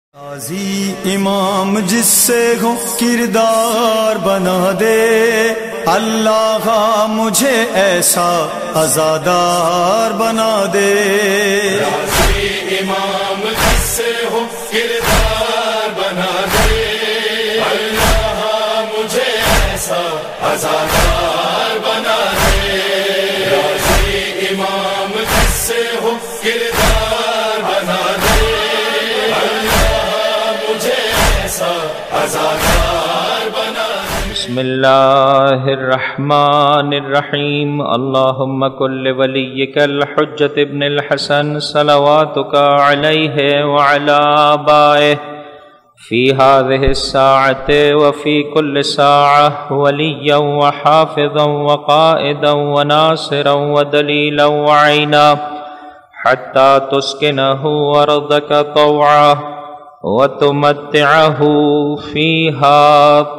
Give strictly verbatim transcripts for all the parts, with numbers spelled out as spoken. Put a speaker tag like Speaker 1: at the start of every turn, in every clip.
Speaker 1: غازی امام جس سے ہو کردار بنا دے، اللہ مجھے ایسا عزادار بنا دے۔
Speaker 2: غازی امام جس سے ہو کردار بنا دے، اللہ مجھے ایسا عزادار بنا دے۔ غازی امام جس سے ہو کردار بنا دے،
Speaker 3: بسم اللہ الرحمن الرحیم۔ اللہم کل ولیک الحجۃ ابن الحسن صلواتک علیہ وعلی آبائہ فی ہذہ الساعۃ وفی کل ساعۃ ولیا وحافظا وقائدا وناصرا ودلیلا وعینا حتی تسکنہ ارضک طوعا وَتُمَتِّعَهُ فِيهَا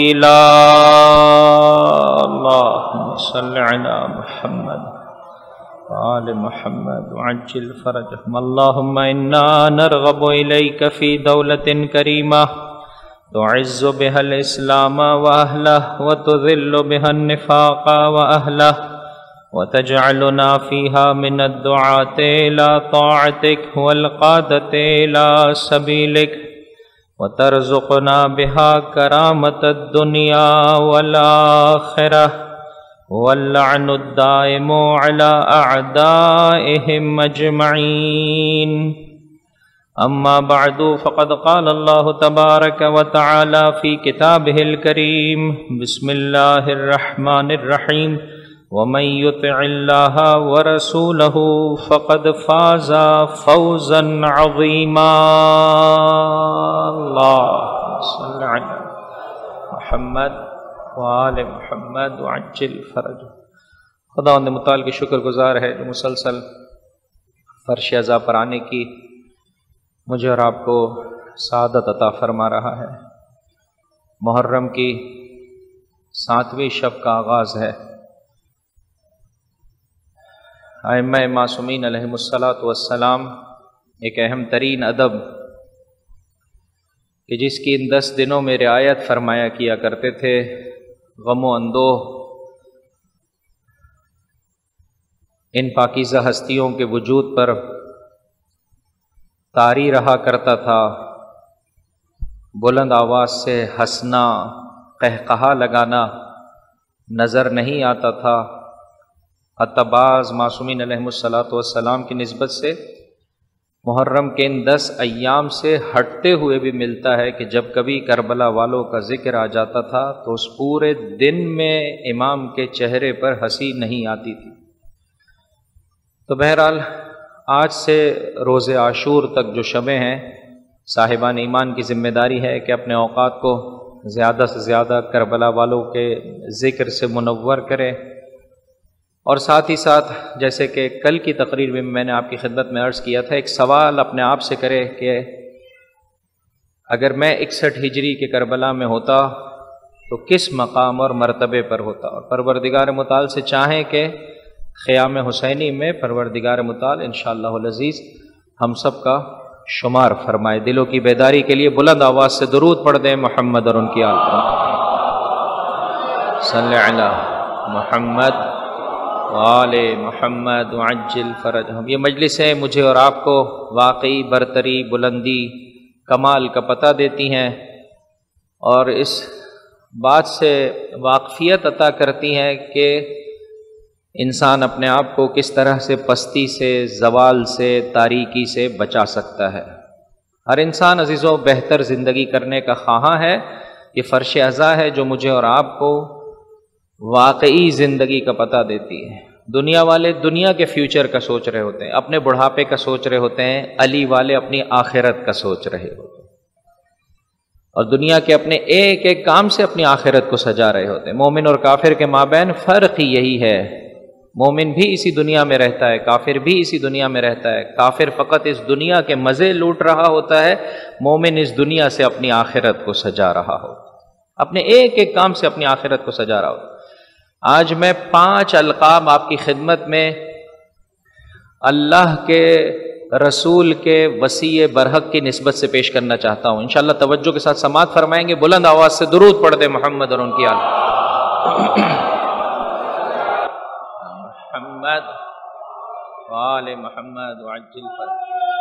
Speaker 3: طَوِيلًا۔ اللهم صل على محمد وآل محمد وعجل فرجهم۔ اللهم إنا نرغب إليك في دولة كريمة تعز بها الإسلام وأهله وتذل بها النفاق وأهله وتجعلنا فيها من الدعاة إلى طاعتك والقادة إلى سبيلك وترزقنا بها كرامة الدنيا والآخرة واللعن الدائم على أعدائهم أجمعين۔ أما بعد فقد قال الله تبارك وتعالى في كتابه الكريم بسم الله الرحمن الرحيم ومن يطع الله ورسوله فقد فاز فوزا عظيما۔ اللهم صل على محمد وآل محمد وعجل فرجه۔ خداوند متعال کی شکر گزار ہے جو مسلسل فرش عزا پر آنے کی مجھے اور آپ کو سعادت عطا فرما رہا ہے۔ محرم کی ساتویں شب کا آغاز ہے۔ ائمہ معصومین علیہم الصلاۃ والسلام ایک اہم ترین ادب کہ جس کی ان دس دنوں میں رعایت فرمایا کیا کرتے تھے، غم و اندوہ ان پاکیزہ ہستیوں کے وجود پر طاری رہا کرتا تھا، بلند آواز سے ہنسنا، قہقہا لگانا نظر نہیں آتا تھا۔ حتی بعض معصومین علیہم الصلاۃ والسلام کی نسبت سے محرم کے ان دس ایام سے ہٹتے ہوئے بھی ملتا ہے کہ جب کبھی کربلا والوں کا ذکر آ جاتا تھا تو اس پورے دن میں امام کے چہرے پر ہنسی نہیں آتی تھی۔ تو بہرحال آج سے روز عاشور تک جو شبیں ہیں، صاحبان ایمان کی ذمہ داری ہے کہ اپنے اوقات کو زیادہ سے زیادہ کربلا والوں کے ذکر سے منور کریں، اور ساتھ ہی ساتھ جیسے کہ کل کی تقریر میں میں نے آپ کی خدمت میں عرض کیا تھا، ایک سوال اپنے آپ سے کرے کہ اگر میں اکسٹھ ہجری کے کربلا میں ہوتا تو کس مقام اور مرتبے پر ہوتا، اور پروردگار متعال سے چاہیں کہ خیام حسینی میں پروردگار متعال انشاءاللہ العزیز ہم سب کا شمار فرمائے۔ دلوں کی بیداری کے لیے بلند آواز سے درود پڑھ دیں محمد اور ان کی آل پر۔ صلی علی محمد وآل محمد وعجل فرجهم۔ یہ مجلسیں مجھے اور آپ کو واقعی برتری، بلندی، کمال کا پتہ دیتی ہیں اور اس بات سے واقفیت عطا کرتی ہیں کہ انسان اپنے آپ کو کس طرح سے پستی سے، زوال سے، تاریکی سے بچا سکتا ہے۔ ہر انسان عزیزوں بہتر زندگی کرنے کا خواہاں ہے۔ یہ فرش عزا ہے جو مجھے اور آپ کو واقعی زندگی کا پتہ دیتی ہے۔ دنیا والے دنیا کے فیوچر کا سوچ رہے ہوتے ہیں، اپنے بڑھاپے کا سوچ رہے ہوتے ہیں، علی والے اپنی آخرت کا سوچ رہے ہوتے ہیں، اور دنیا کے اپنے ایک ایک کام سے اپنی آخرت کو سجا رہے ہوتے ہیں۔ مومن اور کافر کے مابین فرق ہی یہی ہے، مومن بھی اسی دنیا میں رہتا ہے، کافر بھی اسی دنیا میں رہتا ہے۔ کافر فقط اس دنیا کے مزے لوٹ رہا ہوتا ہے، مومن اس دنیا سے اپنی آخرت کو سجا رہا ہوتا ہے، اپنے ایک ایک کام سے اپنی آخرت کو سجا رہا ہوتا ہے۔ آج میں پانچ القاب آپ کی خدمت میں اللہ کے رسول کے وصی برحق کی نسبت سے پیش کرنا چاہتا ہوں. انشاءاللہ توجہ کے ساتھ سماعت فرمائیں گے. بلند آواز سے درود پڑھ دیں محمد اور ان کی آل محمد وآل محمد وعجل فرج.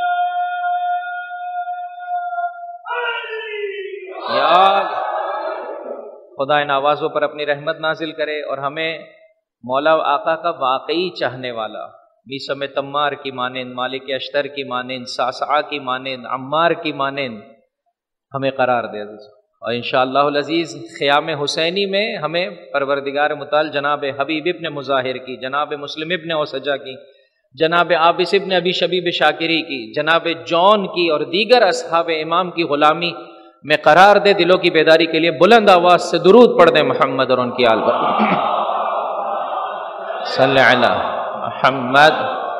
Speaker 3: یا خدا ان آوازوں پر اپنی رحمت نازل کرے اور ہمیں مولا آقا کا واقعی چاہنے والا میسم تمار کی مانند، مالک اشتر کی مانند، ساسعہ کی مانند، عمار کی مانند ہمیں قرار دے. اور انشاءاللہ العزیز خیام حسینی میں ہمیں پروردگار متعال جناب حبیب ابن مظاہر کی، جناب مسلم ابن اوسجہ کی، جناب عابس ابن ابی شبیب شاکری کی، جناب جون کی اور دیگر اصحاب امام کی غلامی میں قرار دے. دلوں کی بیداری کے لیے بلند آواز سے درود پڑھ دیں محمد اور ان کی آل پر. صلی علی محمد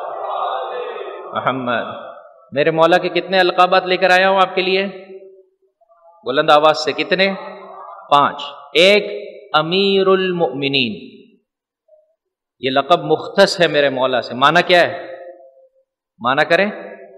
Speaker 3: محمد. میرے مولا کے کتنے القابات لے کر آیا ہوں آپ کے لیے؟ بلند آواز سے کتنے؟ پانچ. ایک امیر المؤمنین، یہ لقب مختص ہے میرے مولا سے. معنی کیا ہے؟ معنی کریں،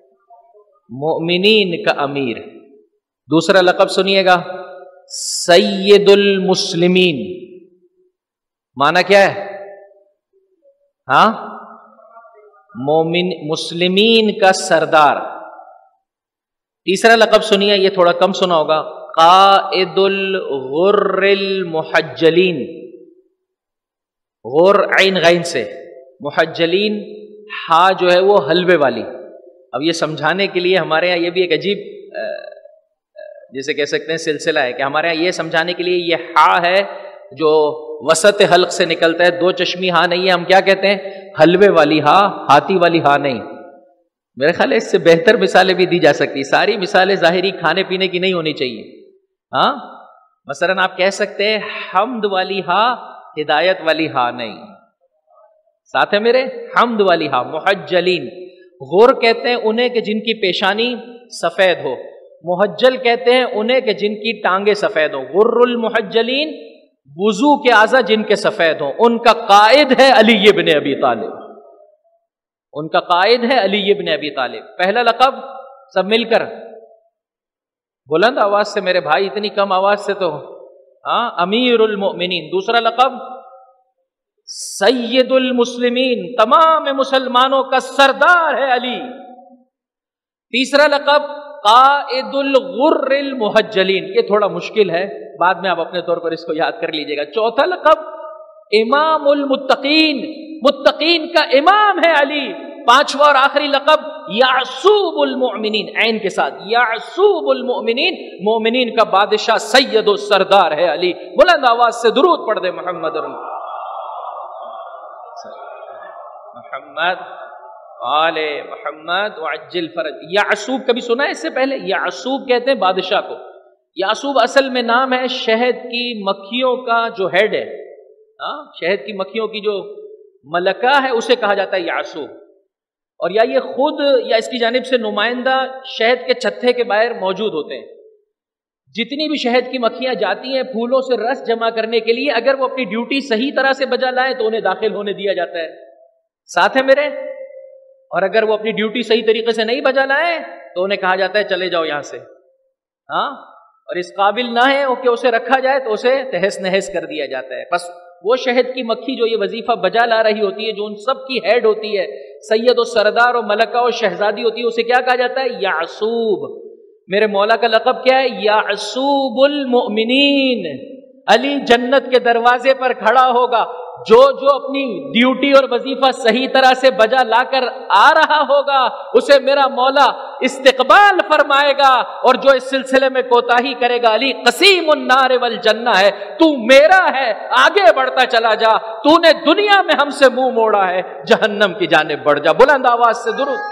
Speaker 3: مؤمنین کا امیر. دوسرا لقب سنیے گا، سید المسلمین. معنی کیا ہے؟ ہاں، مومن مسلمین کا سردار. تیسرا لقب سنیے، یہ تھوڑا کم سنا ہوگا، قائد الغر المحجلین. غر عین غین سے، محجلین ہا جو ہے وہ حلوے والی. اب یہ سمجھانے کے لیے ہمارے یہاں یہ بھی ایک عجیب جیسے کہہ سکتے ہیں سلسلہ ہے کہ ہمارے یہاں یہ سمجھانے کے لیے یہ ہا ہے جو وسط حلق سے نکلتا ہے، دو چشمی ہا نہیں ہے. ہم کیا کہتے ہیں؟ حلوے والی ہا، ہاتھی والی ہا نہیں. میرے خیال ہے اس سے بہتر مثالیں بھی دی جا سکتی. ساری مثالیں ظاہری کھانے پینے کی نہیں ہونی چاہیے. ہاں، مثلا آپ کہہ سکتے ہیں حمد والی ہا، ہدایت والی ہا نہیں. ساتھ ہے میرے؟ حمد والی ہا. محجلین، غور کہتے ہیں انہیں کہ جن کی پیشانی سفید ہو. محجل کہتے ہیں انہیں کہ جن کی ٹانگیں سفید ہوں. غر المحجلین، وضو کے اعضاء جن کے سفید ہوں. ان کا قائد ہے علی ابن ابی طالب. ان کا قائد ہے علی ابن ابی طالب. پہلا لقب سب مل کر بلند آواز سے میرے بھائی، اتنی کم آواز سے تو ہاں، امیر المؤمنین. دوسرا لقب سید المسلمین، تمام مسلمانوں کا سردار ہے علی. تیسرا لقب قائد الغر المحجلین. یہ تھوڑا مشکل ہے، بعد میں آپ اپنے طور پر اس کو یاد کر لیجئے گا. چوتھا لقب امام المتقین، متقین کا امام ہے علی. پانچواں اور آخری لقب یعصوب المؤمنین، عین کے ساتھ، یعصوب المؤمنین، مومنین کا بادشاہ سید و سردار ہے علی. بلند آواز سے درود پڑھ دے محمد محمد آل محمد وعجل فرج. یعصوب کبھی سنا ہے اس سے پہلے؟ یعصوب کہتے ہیں بادشاہ کو. یعصوب اصل میں نام ہے شہد کی مکھیوں کا جو ہیڈ ہے. ہاں، شہد کی مکھیوں کی جو ملکہ ہے اسے کہا جاتا ہے یعصوب. اور یا یہ خود یا اس کی جانب سے نمائندہ شہد کے چھتے کے باہر موجود ہوتے ہیں. جتنی بھی شہد کی مکھیاں جاتی ہیں پھولوں سے رس جمع کرنے کے لیے، اگر وہ اپنی ڈیوٹی صحیح طرح سے بجا لائیں تو انہیں داخل ہونے دیا جاتا ہے. ساتھ ہے میرے؟ اور اگر وہ اپنی ڈیوٹی صحیح طریقے سے نہیں بجا لائیں تو انہیں کہا جاتا ہے چلے جاؤ یہاں سے. ہاں، اور اس قابل نہ ہے کہ اسے رکھا جائے تو اسے تہس نہس کر دیا جاتا ہے. بس وہ شہد کی مکھی جو یہ وظیفہ بجا لا رہی ہوتی ہے، جو ان سب کی ہیڈ ہوتی ہے، سید و سردار و ملکہ و شہزادی ہوتی ہے، اسے کیا کہا جاتا ہے؟ یعصوب. میرے مولا کا لقب کیا ہے؟ یعصوب المؤمنین. علی جنت کے دروازے پر کھڑا ہوگا. جو جو اپنی ڈیوٹی اور وظیفہ صحیح طرح سے بجا لا کر آ رہا ہوگا اسے میرا مولا استقبال فرمائے گا، اور جو اس سلسلے میں کوتاہی کرے گا، علی قسیم النار والجنہ ہے، تو میرا ہے، آگے بڑھتا چلا جا. تو نے دنیا میں ہم سے منہ موڑا ہے، جہنم کی جانب بڑھ جا. بلند آواز سے درود.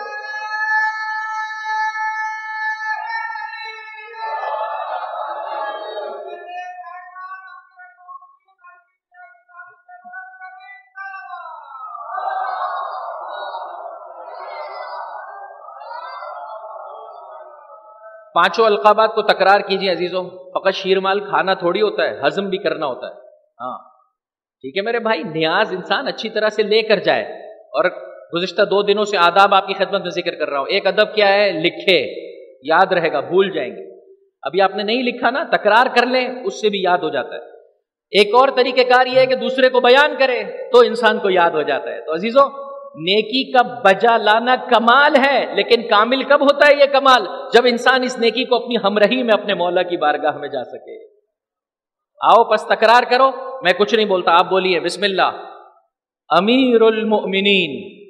Speaker 3: پانچوں القابات کو تکرار کیجیے عزیزوں. فقط شیرمال کھانا تھوڑی ہوتا ہے، ہضم بھی کرنا ہوتا ہے. ہاں ٹھیک ہے میرے بھائی، نیاز انسان اچھی طرح سے لے کر جائے. اور گزشتہ دو دنوں سے آداب آپ کی خدمت میں ذکر کر رہا ہوں. ایک ادب کیا ہے؟ لکھے، یاد رہے گا، بھول جائیں گے. ابھی آپ نے نہیں لکھا نا، تکرار کر لیں، اس سے بھی یاد ہو جاتا ہے. ایک اور طریقہ کار یہ ہے کہ دوسرے کو بیان کرے تو انسان کو یاد ہو جاتا ہے. تو عزیزوں، نیکی کا بجا لانا کمال ہے، لیکن کامل کب ہوتا ہے یہ کمال؟ جب انسان اس نیکی کو اپنی ہمراہی میں اپنے مولا کی بارگاہ میں جا سکے. آؤ پس تکرار کرو، میں کچھ نہیں بولتا، آپ بولیے بسم اللہ. امیر المؤمنین،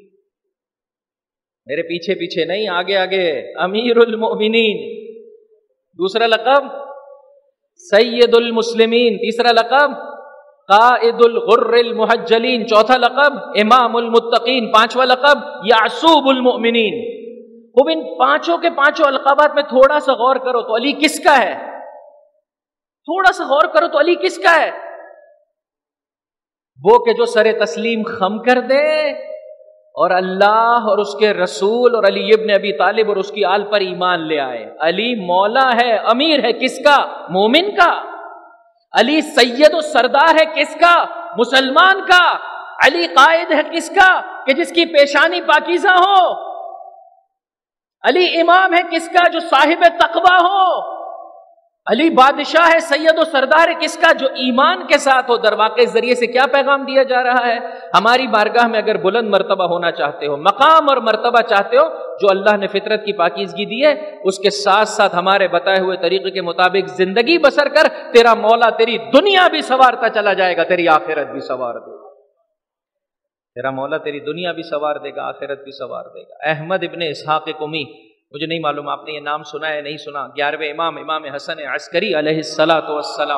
Speaker 3: میرے پیچھے پیچھے نہیں، آگے آگے. امیر المؤمنین. دوسرا لقب سید المسلمین. تیسرا لقب قائد الغر المحجلین. چوتھا لقب امام المتقین. پانچواں لقب یعصوب المؤمنین. خوب ان پانچوں کے پانچوں القابات میں تھوڑا سا غور کرو تو علی کس کا ہے؟ تھوڑا سا غور کرو تو علی کس کا ہے؟ وہ کہ جو سر تسلیم خم کر دے اور اللہ اور اس کے رسول اور علی ابن ابی طالب اور اس کی آل پر ایمان لے آئے. علی مولا ہے، امیر ہے، کس کا؟ مومن کا. علی سید و سردار ہے، کس کا؟ مسلمان کا. علی قائد ہے، کس کا؟ کہ جس کی پیشانی پاکیزہ ہو. علی امام ہے، کس کا؟ جو صاحب تقوی ہو. علی بادشاہ ہے، سید و سردار ہے، کس کا؟ جو ایمان کے ساتھ ہو. درواقع اس ذریعے سے کیا پیغام دیا جا رہا ہے؟ ہماری بارگاہ میں اگر بلند مرتبہ ہونا چاہتے ہو، مقام اور مرتبہ چاہتے ہو جو اللہ نے فطرت کی پاکیزگی دی ہے، اس کے ساتھ ساتھ ہمارے بتائے ہوئے طریقے کے مطابق زندگی بسر کر. تیرا مولا تیری دنیا بھی سنوارتا چلا جائے گا، تیری آخرت بھی سنوار دے گا. تیرا مولا تیری دنیا بھی سنوار دے گا، آخرت بھی سنوار دے گا. احمد ابن اسحاق قمی، مجھے نہیں معلوم آپ نے یہ نام سنا ہے نہیں سنا. گیارہویں امام امام حسن عسکری علیہ الصلاۃ والسلام.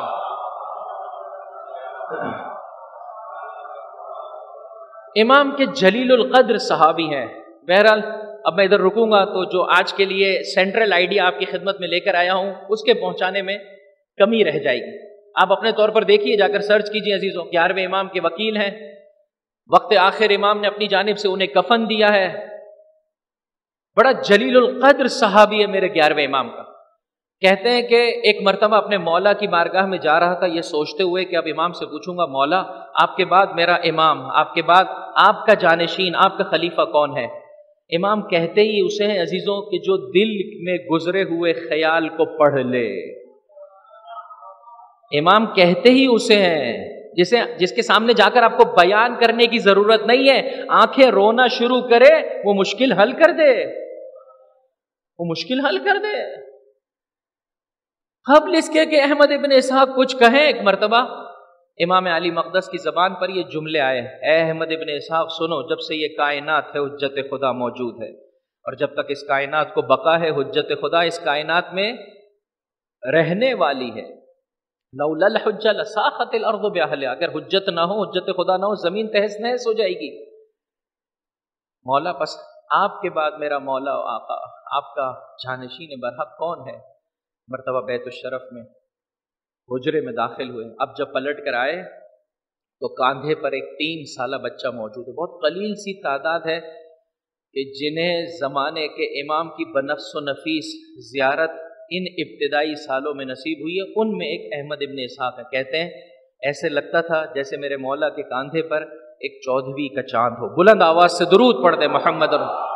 Speaker 3: امام کے جلیل القدر صحابی ہیں. بہرحال اب میں ادھر رکوں گا تو جو آج کے لیے سینٹرل آئیڈیا آپ کی خدمت میں لے کر آیا ہوں اس کے پہنچانے میں کمی رہ جائے گی. آپ اپنے طور پر دیکھیے، جا کر سرچ کیجیے عزیزوں. گیارہویں امام کے وکیل ہیں. وقت آخر امام نے اپنی جانب سے انہیں کفن دیا ہے. بڑا جلیل القدر صحابی ہے میرے گیارہویں امام کا. کہتے ہیں کہ ایک مرتبہ اپنے مولا کی بارگاہ میں جا رہا تھا یہ سوچتے ہوئے کہ اب امام سے پوچھوں گا، مولا آپ کے بعد میرا امام، آپ کے بعد آپ کا جانشین، آپ کا خلیفہ کون ہے؟ امام کہتے ہی اسے ہیں عزیزوں کہ جو دل میں گزرے ہوئے خیال کو پڑھ لے. امام کہتے ہی اسے ہیں جسے جس کے سامنے جا کر آپ کو بیان کرنے کی ضرورت نہیں ہے. آنکھیں رونا شروع کرے وہ مشکل حل کر دے، وہ مشکل حل کر دے. قبل اس کے کہ احمد ابن اسحاق کچھ کہیں، ایک مرتبہ امام علی مقدس کی زبان پر یہ جملے آئے، اے احمد ابن اسحاق سنو، جب سے یہ کائنات ہے حجت خدا موجود ہے، اور جب تک اس کائنات کو بقا ہے حجت خدا اس کائنات میں رہنے والی ہے. لولا الحجہ لساخت الارض باہلہا، اگر حجت نہ ہو، حجت خدا نہ ہو، زمین تہس نہس ہو جائے گی. مولا پس آپ کے بعد میرا مولا و آقا، آپ کا جانشین برحق کون ہے؟ مرتبہ بیت الشرف میں حجرے میں داخل ہوئے. اب جب پلٹ کر آئے تو کاندھے پر ایک تین سالہ بچہ موجود ہے. بہت قلیل سی تعداد ہے کہ جنہیں زمانے کے امام کی بنفس و نفیس زیارت ان ابتدائی سالوں میں نصیب ہوئی ہے. ان میں ایک احمد ابن اسحاق ہے. کہتے ہیں ایسے لگتا تھا جیسے میرے مولا کے کاندھے پر ایک چودھویں کا چاند ہو. بلند آواز سے درود پڑھ دے محمد.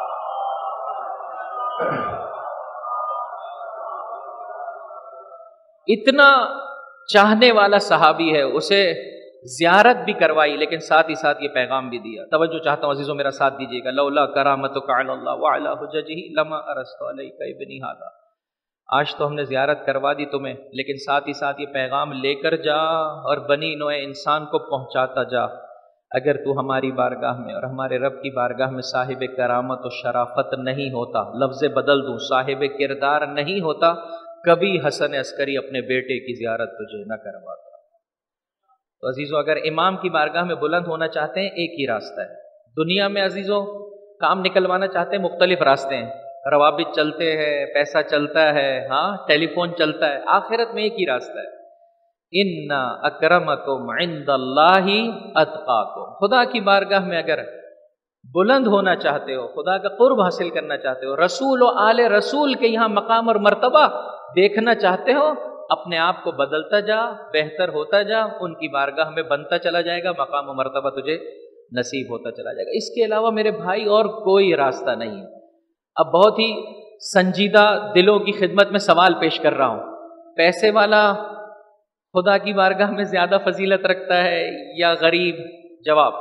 Speaker 3: اتنا چاہنے والا صحابی ہے، اسے زیارت بھی کروائی لیکن ساتھ ہی ساتھ یہ پیغام بھی دیا. توجہ چاہتا ہوں عزیزوں، میرا ساتھ دیجیے گا. لولا کرامتک علی اللہ وعلی حججہ لما ارست علیک ابنی ھذا. آج تو ہم نے زیارت کروا دی تمہیں، لیکن ساتھ ہی ساتھ یہ پیغام لے کر جا اور بنی نوع انسان کو پہنچاتا جا. اگر تو ہماری بارگاہ میں اور ہمارے رب کی بارگاہ میں صاحب کرامت و شرافت نہیں ہوتا، لفظ بدل دوں، صاحب کردار نہیں ہوتا، کبھی حسن عسکری اپنے بیٹے کی زیارت تجھے نہ کرواتا. تو عزیزوں، اگر امام کی بارگاہ میں بلند ہونا چاہتے ہیں ایک ہی راستہ ہے. دنیا میں عزیزوں کام نکلوانا چاہتے ہیں مختلف راستے ہیں، روابط چلتے ہیں، پیسہ چلتا ہے، ہاں ٹیلی فون چلتا ہے. آخرت میں ایک ہی راستہ ہے، ان اکرمکم عند اللہ اتقاکم. خدا کی بارگاہ میں اگر بلند ہونا چاہتے ہو، خدا کا قرب حاصل کرنا چاہتے ہو، رسول و آل رسول کے یہاں مقام اور مرتبہ دیکھنا چاہتے ہو، اپنے آپ کو بدلتا جا، بہتر ہوتا جا، ان کی بارگاہ میں بنتا چلا جائے گا، مقام و مرتبہ تجھے نصیب ہوتا چلا جائے گا. اس کے علاوہ میرے بھائی اور کوئی راستہ نہیں ہے. اب بہت ہی سنجیدہ دلوں کی خدمت میں سوال پیش کر رہا ہوں. پیسے والا خدا کی بارگاہ میں زیادہ فضیلت رکھتا ہے یا غریب؟ جواب.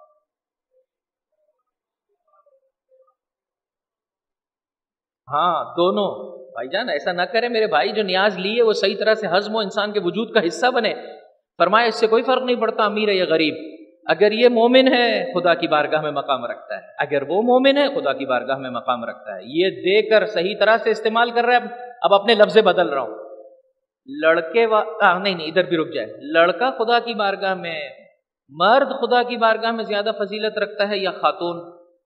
Speaker 3: ہاں دونوں. بھائی جان ایسا نہ کرے میرے بھائی، جو نیاز لی ہے وہ صحیح طرح سے ہضم ہو، انسان کے وجود کا حصہ بنے. فرمایا اس سے کوئی فرق نہیں پڑتا امیر ہے یا غریب. اگر یہ مومن ہے خدا کی بارگاہ میں مقام رکھتا ہے، اگر وہ مومن ہے خدا کی بارگاہ میں مقام رکھتا ہے. یہ دے کر صحیح طرح سے استعمال کر رہا ہے. اب اپنے لفظ بدل رہا ہوں. لڑکے وا... آ, نہیں نہیں ادھر بھی رک جائے. لڑکا خدا کی بارگاہ میں، مرد خدا کی بارگاہ میں زیادہ فضیلت رکھتا ہے یا خاتون؟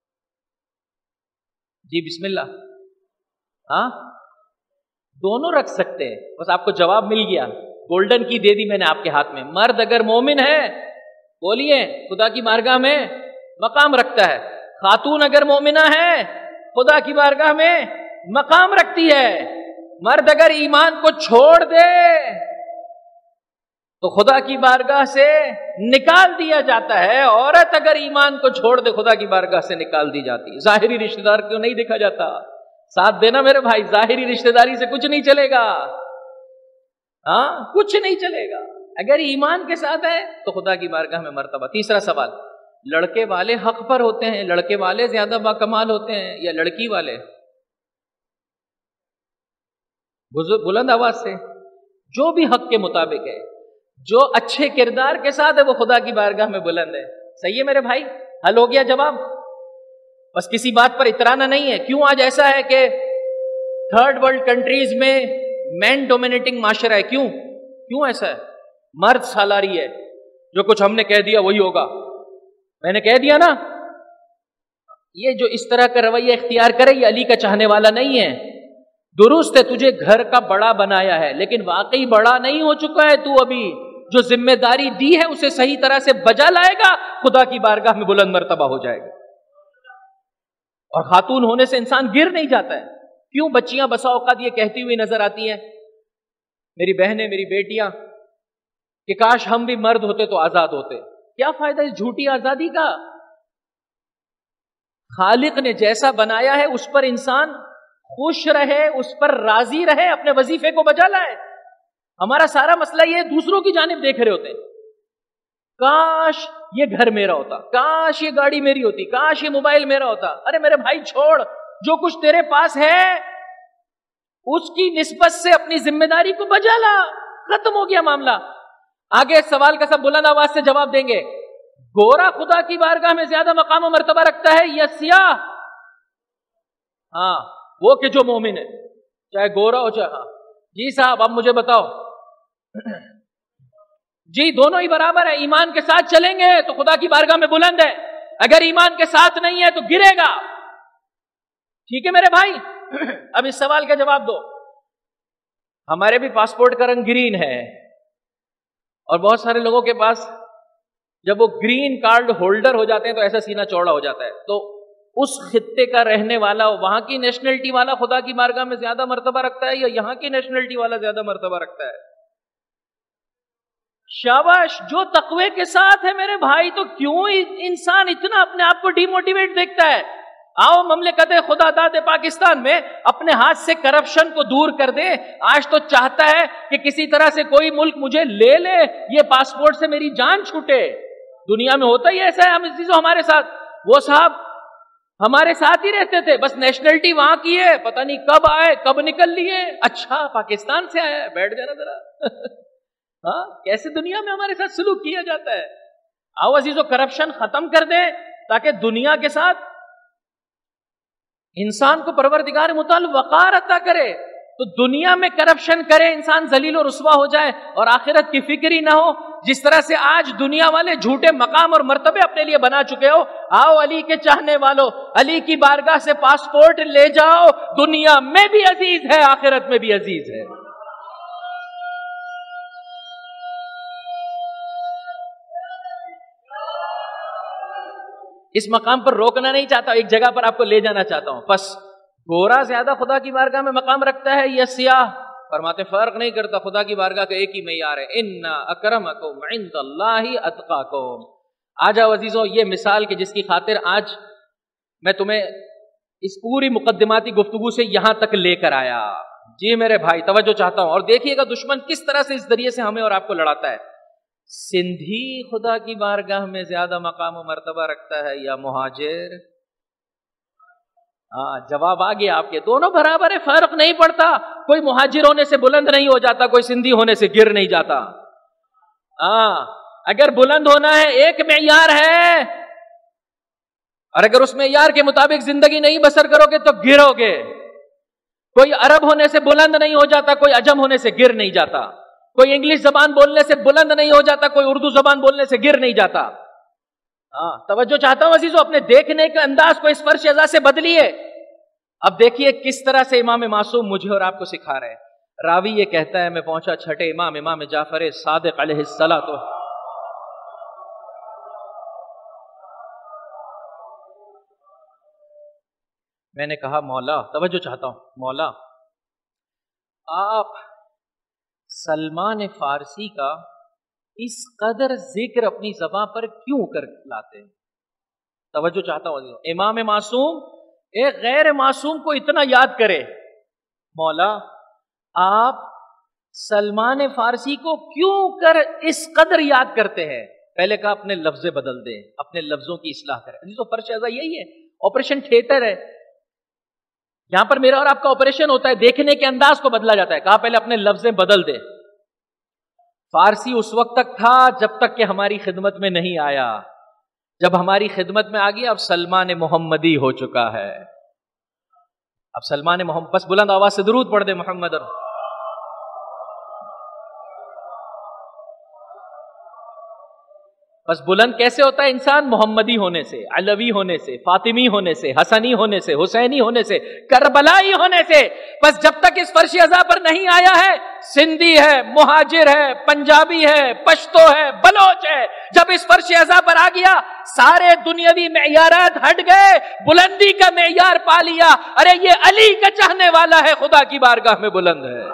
Speaker 3: جی بسم اللہ. ہاں دونوں رکھ سکتے ہیں. بس آپ کو جواب مل گیا، گولڈن کی دے دی میں نے آپ کے ہاتھ میں. مرد اگر مومن ہے بولیے خدا کی بارگاہ میں مقام رکھتا ہے. خاتون اگر مومنہ ہے خدا کی بارگاہ میں مقام رکھتی ہے. مرد اگر ایمان کو چھوڑ دے تو خدا کی بارگاہ سے نکال دیا جاتا ہے. عورت اگر ایمان کو چھوڑ دے خدا کی بارگاہ سے نکال دی جاتی ہے. ظاہری رشتہ دار کیوں نہیں دیکھا جاتا؟ ساتھ دینا میرے بھائی، ظاہری رشتہ داری سے کچھ نہیں چلے گا. ہاں کچھ نہیں چلے گا. اگر ایمان کے ساتھ ہے تو خدا کی بارگاہ میں مرتبہ. تیسرا سوال، لڑکے والے حق پر ہوتے ہیں، لڑکے والے زیادہ باکمال ہوتے ہیں یا لڑکی والے؟ بلند آواز سے. جو بھی حق کے مطابق ہے، جو اچھے کردار کے ساتھ ہے وہ خدا کی بارگاہ میں بلند ہے. صحیح ہے میرے بھائی؟ حل ہو گیا جواب. بس کسی بات پر اترانا نہیں ہے. کیوں آج ایسا ہے کہ تھرڈ ورلڈ کنٹریز میں مین ڈومینیٹنگ معاشرہ ہے؟ کیوں کیوں ایسا ہے؟ مرد سالاری ہے، جو کچھ ہم نے کہہ دیا وہی ہوگا. میں نے کہہ دیا نا. یہ جو اس طرح کا رویہ اختیار کرے یہ علی کا چاہنے والا نہیں ہے. درست ہے تجھے گھر کا بڑا بنایا ہے، لیکن واقعی بڑا نہیں ہو چکا ہے تو ابھی. جو ذمہ داری دی ہے اسے صحیح طرح سے بجا لائے گا خدا کی بارگاہ میں بلند مرتبہ ہو جائے گا. اور خاتون ہونے سے انسان گر نہیں جاتا ہے. کیوں بچیاں بسا اوقات یہ کہتی ہوئی نظر آتی ہیں، میری بہنیں میری بیٹیاں، کہ کاش ہم بھی مرد ہوتے تو آزاد ہوتے. کیا فائدہ اس جھوٹی آزادی کا؟ خالق نے جیسا بنایا ہے اس پر انسان خوش رہے، اس پر راضی رہے، اپنے وظیفے کو بجا لائے. ہمارا سارا مسئلہ یہ دوسروں کی جانب دیکھ رہے ہوتے ہیں. کاش یہ گھر میرا ہوتا، کاش یہ گاڑی میری ہوتی، کاش یہ موبائل میرا ہوتا. ارے میرے بھائی چھوڑ، جو کچھ تیرے پاس ہے اس کی نسبت سے اپنی ذمہ داری کو بجا لا. ختم ہو گیا معاملہ. آگے سوال کا سب بلند آواز سے جواب دیں گے. گورا خدا کی بارگاہ میں زیادہ مقام و مرتبہ رکھتا ہے یا سیاہ؟ ہاں وہ کہ جو مومن ہے، چاہے گورا ہو چاہے. ہاں جی صاحب اب مجھے بتاؤ. جی دونوں ہی برابر ہے. ایمان کے ساتھ چلیں گے تو خدا کی بارگاہ میں بلند ہے، اگر ایمان کے ساتھ نہیں ہے تو گرے گا. ٹھیک ہے میرے بھائی؟ اب اس سوال کا جواب دو. ہمارے بھی پاسپورٹ کا رنگ گرین ہے اور بہت سارے لوگوں کے پاس جب وہ گرین کارڈ ہولڈر ہو جاتے ہیں تو ایسا سینہ چوڑا ہو جاتا ہے. تو اس خطے کا رہنے والا، وہاں کی نیشنلٹی والا خدا کی بارگاہ میں زیادہ مرتبہ رکھتا ہے یا یہاں کی نیشنلٹی والا زیادہ مرتبہ رکھتا ہے؟ شاباش. جو تقوی کے ساتھ ہے میرے بھائی. تو کیوں انسان اتنا اپنے آپ کو ڈی موٹیویٹ دیکھتا ہے؟ آؤ مملکت خدا داد پاکستان میں اپنے ہاتھ سے کرپشن کو دور کر دے. آج تو چاہتا ہے کہ کسی طرح سے کوئی ملک مجھے لے لے، یہ پاسپورٹ سے میری جان چھوٹے. دنیا میں ہوتا ہی ایسا ہے. ہم اس چیزوں ہمارے ساتھ، وہ صاحب ہمارے ساتھ ہی رہتے تھے، بس نیشنلٹی وہاں کی ہے، پتہ نہیں کب آئے کب نکل لیے. اچھا پاکستان سے آیا ہے، بیٹھ جانا ذرا. ہاں کیسے دنیا میں ہمارے ساتھ سلوک کیا جاتا ہے. آؤ عزیزو کرپشن ختم کر دیں تاکہ دنیا کے ساتھ انسان کو پروردگار متعال وقار عطا کرے. تو دنیا میں کرپشن کرے انسان ذلیل و رسوا ہو جائے اور آخرت کی فکر ہی نہ ہو. جس طرح سے آج دنیا والے جھوٹے مقام اور مرتبے اپنے لیے بنا چکے ہو، آؤ علی کے چاہنے والوں علی کی بارگاہ سے پاسپورٹ لے جاؤ. دنیا میں بھی عزیز ہے، آخرت میں بھی عزیز ہے. اس مقام پر روکنا نہیں چاہتا، ایک جگہ پر آپ کو لے جانا چاہتا ہوں. بس گورا زیادہ خدا کی بارگاہ میں مقام رکھتا ہے یا سیاہ؟ فرماتے فرق نہیں کرتا، خدا کی بارگاہ کا ایک ہی معیار ہے. ان اکرمکم عند اللہ اتقاکم. آ جاؤ عزیزوں، یہ مثال کہ جس کی خاطر آج میں تمہیں اس پوری مقدماتی گفتگو سے یہاں تک لے کر آیا. جی میرے بھائی توجہ چاہتا ہوں، اور دیکھیے گا دشمن کس طرح سے اس ذریعے سے ہمیں اور آپ کو لڑاتا ہے. سندھی خدا کی بارگاہ میں زیادہ مقام و مرتبہ رکھتا ہے یا مہاجر؟ ہاں جواب آ گیا آپ کے، دونوں برابر ہے، فرق نہیں پڑتا. کوئی مہاجر ہونے سے بلند نہیں ہو جاتا، کوئی سندھی ہونے سے گر نہیں جاتا. ہاں اگر بلند ہونا ہے ایک معیار ہے، اور اگر اس معیار کے مطابق زندگی نہیں بسر کرو گے تو گرو گے. کوئی عرب ہونے سے بلند نہیں ہو جاتا، کوئی عجم ہونے سے گر نہیں جاتا. کوئی انگلش زبان بولنے سے بلند نہیں ہو جاتا، کوئی اردو زبان بولنے سے گر نہیں جاتا. ہاں توجہ چاہتا ہوں عزیزو، اپنے دیکھنے کے انداز کو اس فرش ازا سے بدلیے. اب دیکھیے کس طرح سے امام معصوم مجھے اور آپ کو سکھا رہے ہیں. راوی یہ کہتا ہے میں پہنچا چھٹے امام امام جعفر صادق علیہ الصلوۃ. میں نے کہا مولا، توجہ چاہتا ہوں مولا، آپ سلمان فارسی کا اس قدر ذکر اپنی زبان پر کیوں کر لاتے ہیں؟ توجہ چاہتا ہوں. امام معصوم ایک غیر معصوم کو اتنا یاد کرے. مولا آپ سلمان فارسی کو کیوں کر اس قدر یاد کرتے ہیں؟ پہلے کہا اپنے لفظ بدل دیں، اپنے لفظوں کی اصلاح کریں. تو فرش ازا یہی ہے، آپریشن تھیٹر ہے. یہاں پر میرا اور آپ کا آپریشن ہوتا ہے، دیکھنے کے انداز کو بدلا جاتا ہے. کہا پہلے اپنے لفظیں بدل دے. فارسی اس وقت تک تھا جب تک کہ ہماری خدمت میں نہیں آیا. جب ہماری خدمت میں آ گیا اب سلمان محمدی ہو چکا ہے. اب سلمان محمد، بس بلند آواز سے درود پڑھ دے محمد. بس بلند کیسے ہوتا ہے انسان؟ محمدی ہونے سے، علوی ہونے سے، فاطمی ہونے سے، حسنی ہونے سے، حسینی ہونے سے، کربلائی ہونے سے. بس جب تک اس فرش ازا پر نہیں آیا ہے، سندھی ہے، مہاجر ہے، پنجابی ہے، پشتو ہے، بلوچ ہے، جب اس فرش ازا پر آ گیا سارے دنیاوی معیارات ہٹ گئے، بلندی کا معیار پا لیا. ارے یہ علی کا چاہنے والا ہے، خدا کی بارگاہ میں بلند ہے.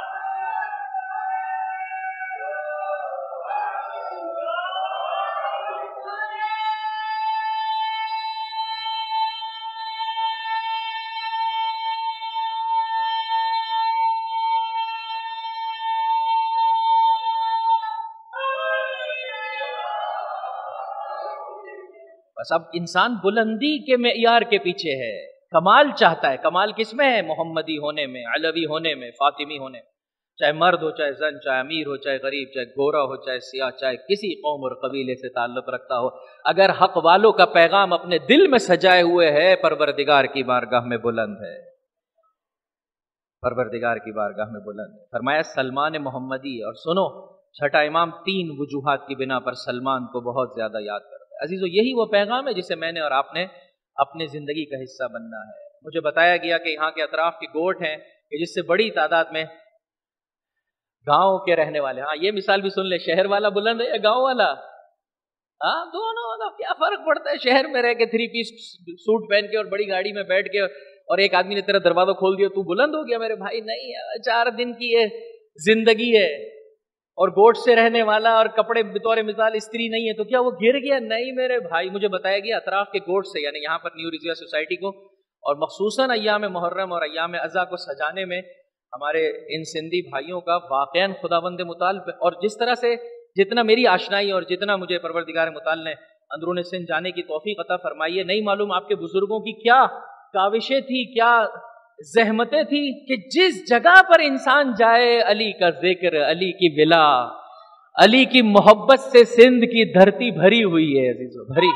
Speaker 3: بس اب انسان بلندی کے معیار کے پیچھے ہے، کمال چاہتا ہے. کمال کس میں ہے؟ محمدی ہونے میں، علوی ہونے میں، فاطمی ہونے میں. چاہے مرد ہو، چاہے زن، چاہے امیر ہو، چاہے غریب، چاہے گورا ہو، چاہے سیاہ، چاہے کسی قوم اور قبیلے سے تعلق رکھتا ہو، اگر حق والوں کا پیغام اپنے دل میں سجائے ہوئے ہے، پروردگار کی بارگاہ میں بلند ہے. پروردگار کی بارگاہ میں بلند ہے. فرمایا سلمان محمدی. اور سنو، چھٹا امام تین وجوہات کی بنا پر سلمان کو بہت زیادہ یاد کرتا ہے. عزیزو یہی وہ پیغام ہے جسے میں نے اور آپ نے اپنے زندگی کا حصہ بننا ہے. مجھے بتایا گیا کہ یہاں کے اطراف کی گوٹھ ہیں کہ جس سے بڑی تعداد میں گاؤں کے رہنے والے. ہاں یہ مثال بھی سن لے، شہر والا بلند ہے یا گاؤں والا؟ ہاں دونوں کا کیا فرق پڑتا ہے؟ شہر میں رہ کے تھری پیس سوٹ پہن کے اور بڑی گاڑی میں بیٹھ کے اور ایک آدمی نے تیرا دروازہ کھول دیا تو بلند ہو گیا؟ میرے بھائی نہیں، چار دن کی یہ زندگی ہے. اور گوٹ سے رہنے والا اور کپڑے بطور مثال استری نہیں ہے تو کیا وہ گر گیا؟ نہیں میرے بھائی. مجھے بتایا گیا اطراف کے گوٹ سے، یعنی یہاں پر نیو رضویہ سوسائٹی کو اور مخصوصاً ایام محرم اور ایام عزا کو سجانے میں ہمارے ان سندھی بھائیوں کا واقعاً خداوند متعال. اور جس طرح سے جتنا میری آشنائی اور جتنا مجھے پروردگار متعال نے اندرون سندھ جانے کی توفیق عطا فرمائی ہے، نہیں معلوم آپ کے بزرگوں کی کیا کاوشیں تھی، کیا زحمتیں تھی کہ جس جگہ پر انسان جائے علی کا ذکر، علی کی ولا، علی کی محبت سے سندھ کی دھرتی بھری ہوئی ہے. عزیزو بھری،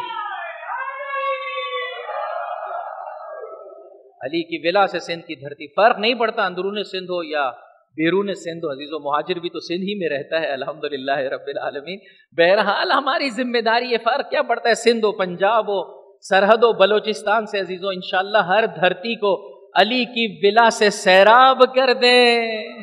Speaker 3: علی کی ولا سے سندھ کی دھرتی. فرق نہیں پڑتا اندرون سندھ ہو یا بیرون سندھ ہو. عزیزو مہاجر بھی تو سندھ ہی میں رہتا ہے الحمدللہ رب العالمین. بہرحال ہماری ذمہ داری ہے، فرق کیا پڑتا ہے سندھ ہو، پنجاب ہو، سرحد ہو بلوچستان سے. عزیزو انشاءاللہ ہر دھرتی کو علی کی ولا سے سیراب کر دیں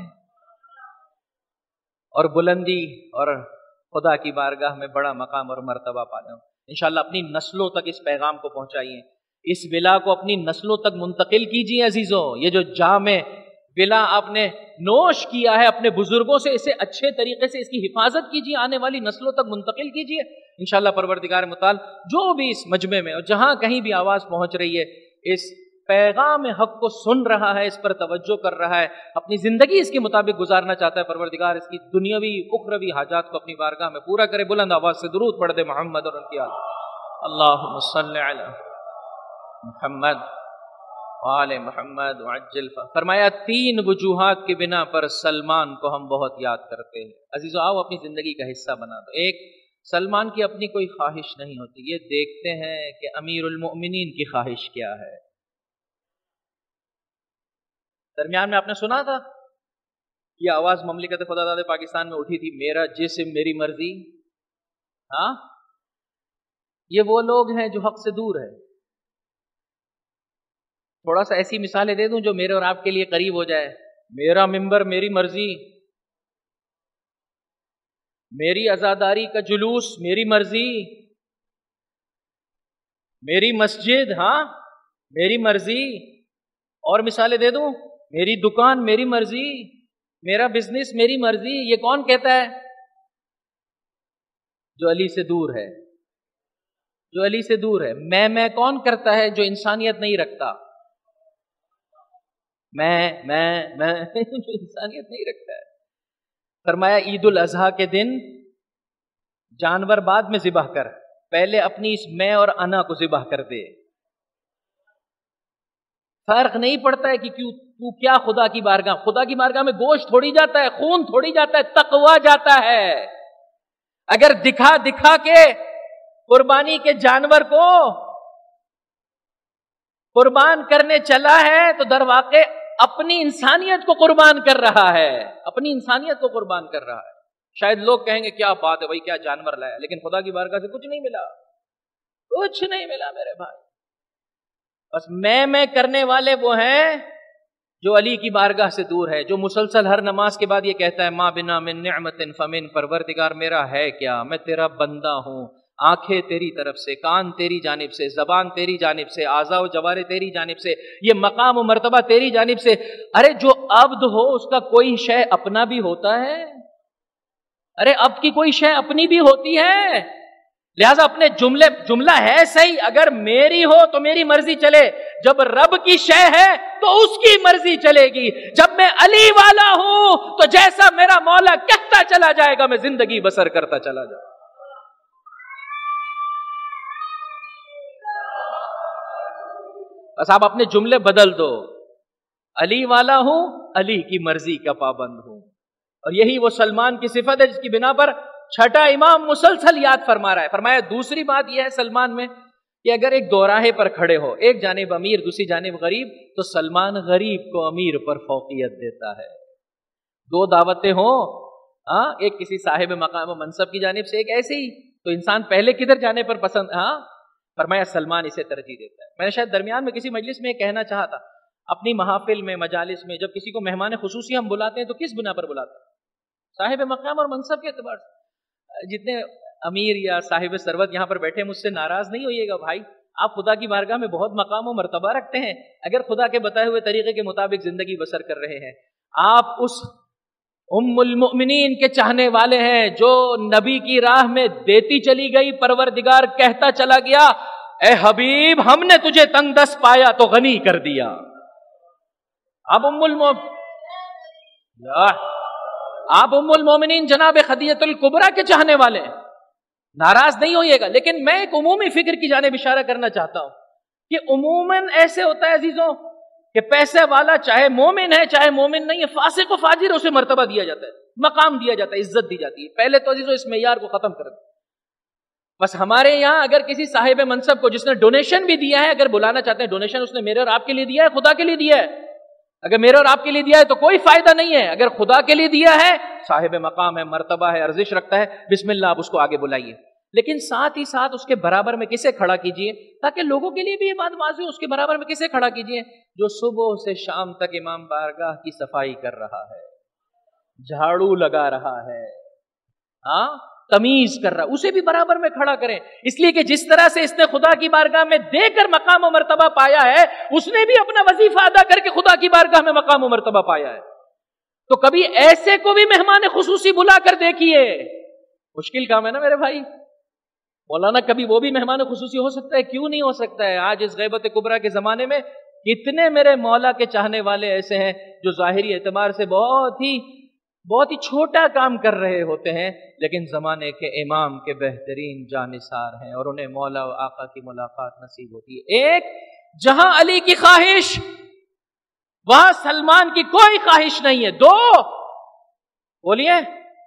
Speaker 3: اور بلندی اور خدا کی بارگاہ میں بڑا مقام اور مرتبہ پانا. انشاءاللہ اپنی نسلوں تک اس پیغام کو پہنچائیے، اس ولا کو اپنی نسلوں تک منتقل کیجیے. عزیزوں یہ جو جام ولا آپ نے نوش کیا ہے اپنے بزرگوں سے، اسے اچھے طریقے سے اس کی حفاظت کیجیے، آنے والی نسلوں تک منتقل کیجیے. انشاءاللہ پروردگار متعال جو بھی اس مجمع میں اور جہاں کہیں بھی آواز پہنچ رہی ہے اس پیغام حق کو سن رہا ہے، اس پر توجہ کر رہا ہے، اپنی زندگی اس کے مطابق گزارنا چاہتا ہے، پروردگار اس کی دنیاوی اخروی حاجات کو اپنی بارگاہ میں پورا کرے۔ بلند آواز سے درود پڑھ دے محمد اور ان کی آل اللہم صلی علی محمد وآل محمد وعجل ف فرمایا تین وجوہات کی بنا پر سلمان کو ہم بہت یاد کرتے ہیں۔ عزیزو آؤ اپنی زندگی کا حصہ بنا دو۔ ایک، سلمان کی اپنی کوئی خواہش نہیں ہوتی، یہ دیکھتے ہیں کہ امیر المؤمنین کی خواہش کیا ہے۔ درمیان میں آپ نے سنا تھا یہ آواز مملکت خدا داد پاکستان میں اٹھی تھی، میرا جسم میری مرضی۔ ہاں، یہ وہ لوگ ہیں جو حق سے دور ہے۔ تھوڑا سا ایسی مثالیں دے دوں جو میرے اور آپ کے لیے قریب ہو جائے۔ میرا ممبر میری مرضی، میری عزاداری کا جلوس میری مرضی، میری مسجد ہاں میری مرضی، اور مثالیں دے دوں، میری دکان میری مرضی، میرا بزنس میری مرضی۔ یہ کون کہتا ہے؟ جو علی سے دور ہے، جو علی سے دور ہے۔ میں میں کون کرتا ہے؟ جو انسانیت نہیں رکھتا۔ میں میں میں جو انسانیت نہیں رکھتا ہے۔ فرمایا عید الاضحیٰ کے دن جانور بعد میں ذبح کر، پہلے اپنی اس میں اور انا کو ذبح کر دے۔ فرق نہیں پڑتا ہے کہ کیوں تو کیا خدا کی بارگاہ، خدا کی بارگاہ میں گوشت تھوڑی جاتا ہے، خون تھوڑی جاتا ہے، تقویٰ جاتا ہے۔ اگر دکھا دکھا کے قربانی کے جانور کو قربان کرنے چلا ہے تو در واقع اپنی انسانیت کو قربان کر رہا ہے، اپنی انسانیت کو قربان کر رہا ہے۔ شاید لوگ کہیں گے کیا بات ہے بھائی، کیا جانور لایا، لیکن خدا کی بارگاہ سے کچھ نہیں ملا، کچھ نہیں ملا میرے بھائی۔ بس میں میں کرنے والے وہ ہیں جو علی کی بارگاہ سے دور ہے، جو مسلسل ہر نماز کے بعد یہ کہتا ہے ما بنا من نعمت فمن، پروردگار میرا ہے کیا، میں تیرا بندہ ہوں، آنکھیں تیری طرف سے، کان تیری جانب سے، زبان تیری جانب سے، اعضاء و جوارح تیری جانب سے، یہ مقام و مرتبہ تیری جانب سے۔ ارے جو عبد ہو اس کا کوئی شے اپنا بھی ہوتا ہے، ارے عبد کی کوئی شے اپنی بھی ہوتی ہے، لہذا اپنے جملے جملہ ہے صحیح، اگر میری ہو تو میری مرضی چلے، جب رب کی شے ہے تو اس کی مرضی چلے گی۔ جب میں علی والا ہوں تو جیسا میرا مولا کہتا چلا جائے گا میں زندگی بسر کرتا چلا جاؤں۔ بس آپ اپنے جملے بدل دو، علی والا ہوں، علی کی مرضی کا پابند ہوں۔ اور یہی وہ سلمان کی صفت ہے جس کی بنا پر چھٹا امام مسلسل یاد فرما رہا ہے۔ فرمایا دوسری بات یہ ہے سلمان میں کہ اگر ایک دوراہے پر کھڑے ہو، ایک جانب امیر دوسری جانب غریب، تو سلمان غریب کو امیر پر فوقیت دیتا ہے۔ دو دعوتیں ہوں، ہاں ایک کسی صاحب مقام و منصب کی جانب سے، ایک ایسے ہی، تو انسان پہلے کدھر جانے پر پسند، ہاں فرمایا سلمان اسے ترجیح دیتا ہے۔ میں نے شاید درمیان میں کسی مجلس میں یہ کہنا چاہا تھا، اپنی محافل میں مجالس میں جب کسی کو مہمان خصوصی ہم بلاتے ہیں تو کس بنا پر بلاتے ہیں؟ صاحب مقام اور منصب کے اعتبار سے۔ جتنے امیر یا صاحب ثروت یہاں پر بیٹھے مجھ سے ناراض نہیں ہوئیے گا بھائی، آپ خدا کی بارگاہ میں بہت مقام و مرتبہ رکھتے ہیں، اگر خدا کے بتائے ہوئے طریقے کے مطابق زندگی بسر کر رہے ہیں۔ آپ اس ام المؤمنین کے چاہنے والے ہیں جو نبی کی راہ میں دیتی چلی گئی، پروردگار کہتا چلا گیا اے حبیب ہم نے تجھے تنگ دست پایا تو غنی کر دیا۔ اب ام المؤمنین آپ ام المومنین جناب خدیجہ الکبریٰ کے چاہنے والے ہیں، ناراض نہیں ہوئیے گا، لیکن میں ایک عمومی فکر کی جانب اشارہ کرنا چاہتا ہوں کہ عموماً ایسے ہوتا ہے عزیزوں کہ پیسے والا چاہے مومن ہے چاہے مومن نہیں ہے، فاسق و فاجر اسے مرتبہ دیا جاتا ہے، مقام دیا جاتا ہے، عزت دی جاتی ہے۔ پہلے تو عزیزوں اس معیار کو ختم کر دیں۔ بس ہمارے یہاں اگر کسی صاحب منصب کو جس نے ڈونیشن بھی دیا ہے، اگر بلانا چاہتے ہیں، ڈونیشن اس نے میرے اور آپ کے لیے دیا ہے، خدا کے لیے دیا ہے، اگر میرے اور آپ کے لیے دیا ہے تو کوئی فائدہ نہیں ہے، اگر خدا کے لیے دیا ہے، صاحب مقام ہے، مرتبہ ہے، ارزش رکھتا ہے، بسم اللہ آپ اس کو آگے بلائیے، لیکن ساتھ ہی ساتھ اس کے برابر میں کسے کھڑا کیجئے تاکہ لوگوں کے لیے بھی یہ بات واضح ہو، اس کے برابر میں کسے کھڑا کیجئے جو صبح سے شام تک امام بارگاہ کی صفائی کر رہا ہے، جھاڑو لگا رہا ہے، ہاں تمیز کر رہا ہے، اسے بھی برابر میں کھڑا کریں، اس لیے کہ جس طرح سے اس نے خدا کی بارگاہ میں دے کر مقام و مرتبہ پایا ہے، اس نے بھی اپنا وظیفہ ادا کر کے خدا کی بارگاہ میں مقام و مرتبہ پایا ہے۔ تو کبھی ایسے کو بھی مہمان خصوصی بلا کر دیکھیے، مشکل کام ہے نا میرے بھائی، مولانا کبھی وہ بھی مہمان خصوصی ہو سکتا ہے؟ کیوں نہیں ہو سکتا ہے؟ آج اس غیبت کبریٰ کے زمانے میں کتنے میرے مولا کے چاہنے والے ایسے ہیں جو ظاہری اعتبار سے بہت ہی بہت ہی چھوٹا کام کر رہے ہوتے ہیں، لیکن زمانے کے امام کے بہترین جانثار ہیں اور انہیں مولا و آقا کی ملاقات نصیب ہوتی ہے۔ ایک، جہاں علی کی خواہش وہاں سلمان کی کوئی خواہش نہیں ہے۔ دو، بولیے،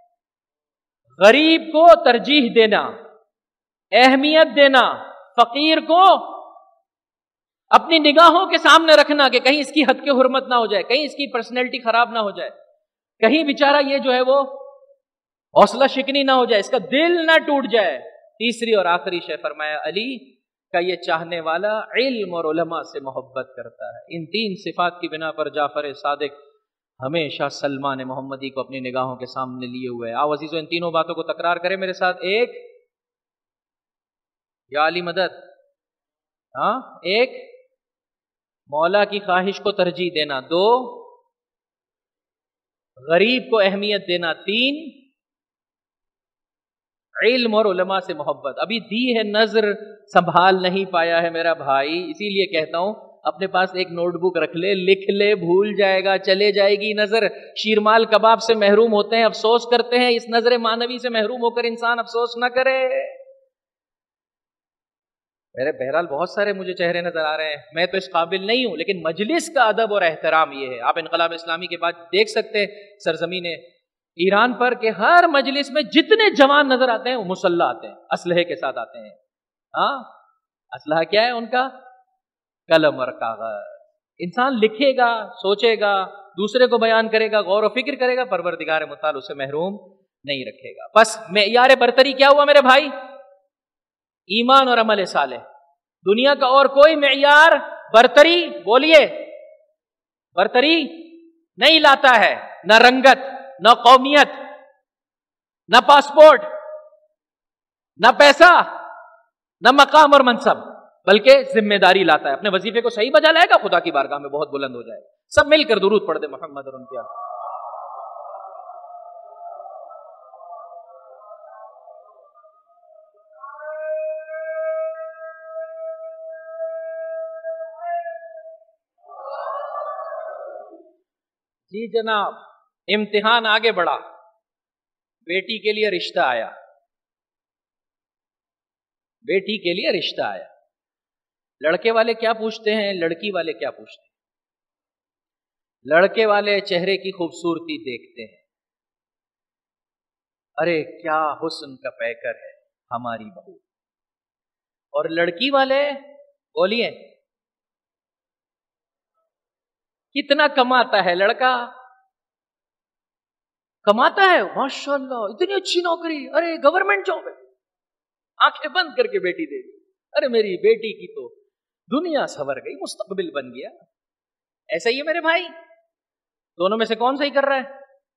Speaker 3: غریب کو ترجیح دینا، اہمیت دینا، فقیر کو اپنی نگاہوں کے سامنے رکھنا کہ کہیں اس کی حد کے حرمت نہ ہو جائے، کہیں اس کی پرسنالٹی خراب نہ ہو جائے، کہیں بیچارہ یہ جو ہے وہ حوصلہ شکنی نہ ہو جائے، اس کا دل نہ ٹوٹ جائے۔ تیسری اور آخری شے فرمایا علی کا یہ چاہنے والا علم اور علماء سے محبت کرتا ہے۔ ان تین صفات کی بنا پر جعفر صادق ہمیشہ سلمان محمدی کو اپنی نگاہوں کے سامنے لیے ہوئے۔ آؤ عزیزو ان تینوں باتوں کو تکرار کریں میرے ساتھ۔ ایک، یا علی مدد، ہاں ایک، مولا کی خواہش کو ترجیح دینا، دو، غریب کو اہمیت دینا، تین، علم اور علماء سے محبت۔ ابھی دی ہے نظر، سنبھال نہیں پایا ہے میرا بھائی، اسی لیے کہتا ہوں اپنے پاس ایک نوٹ بک رکھ لے، لکھ لے، بھول جائے گا، چلے جائے گی نظر۔ شیرمال کباب سے محروم ہوتے ہیں، افسوس کرتے ہیں، اس نظر معنوی سے محروم ہو کر انسان افسوس نہ کرے۔ میرے بہرحال بہت سارے مجھے چہرے نظر آ رہے ہیں، میں تو اس قابل نہیں ہوں، لیکن مجلس کا ادب اور احترام یہ ہے۔ آپ انقلاب اسلامی کے بعد دیکھ سکتے ہیں سرزمین ایران پر کہ ہر مجلس میں جتنے جوان نظر آتے ہیں وہ مسلح آتے ہیں، اسلحے کے ساتھ آتے ہیں۔ ہاں، اسلحہ کیا ہے ان کا؟ قلم اور کاغذ۔ انسان لکھے گا، سوچے گا، دوسرے کو بیان کرے گا، غور و فکر کرے گا، پروردگار متعال اسے محروم نہیں رکھے گا۔ بس معیار برتری کیا ہوا میرے بھائی؟ ایمان اور عمل صالح۔ دنیا کا اور کوئی معیار برتری، بولیے، برتری نہیں لاتا ہے، نہ رنگت، نہ قومیت، نہ پاسپورٹ، نہ پیسہ، نہ مقام اور منصب، بلکہ ذمہ داری لاتا ہے۔ اپنے وظیفے کو صحیح بجا لائے گا، خدا کی بارگاہ میں بہت بلند ہو جائے گا۔ سب مل کر درود پڑھ دے محمد اور ان کے آقا۔ جی جناب، امتحان آگے بڑھا، بیٹی کے لیے رشتہ آیا، بیٹی کے لیے رشتہ آیا۔ لڑکے والے کیا پوچھتے ہیں، لڑکی والے کیا پوچھتے ہیں؟ لڑکے والے چہرے کی خوبصورتی دیکھتے ہیں، ارے کیا حسن کا پیکر ہے ہماری بہو۔ اور لڑکی والے بولیے کتنا کماتا ہے لڑکا؟ کماتا ہے ماشاءاللہ، اتنی اچھی نوکری، ارے گورنمنٹ جاب ہے، آنکھیں بند کر کے بیٹی دے دی، ارے میری بیٹی کی تو دنیا سنور گئی، مستقبل بن گیا۔ ایسا ہی ہے میرے بھائی، دونوں میں سے کون صحیح کر رہا ہے؟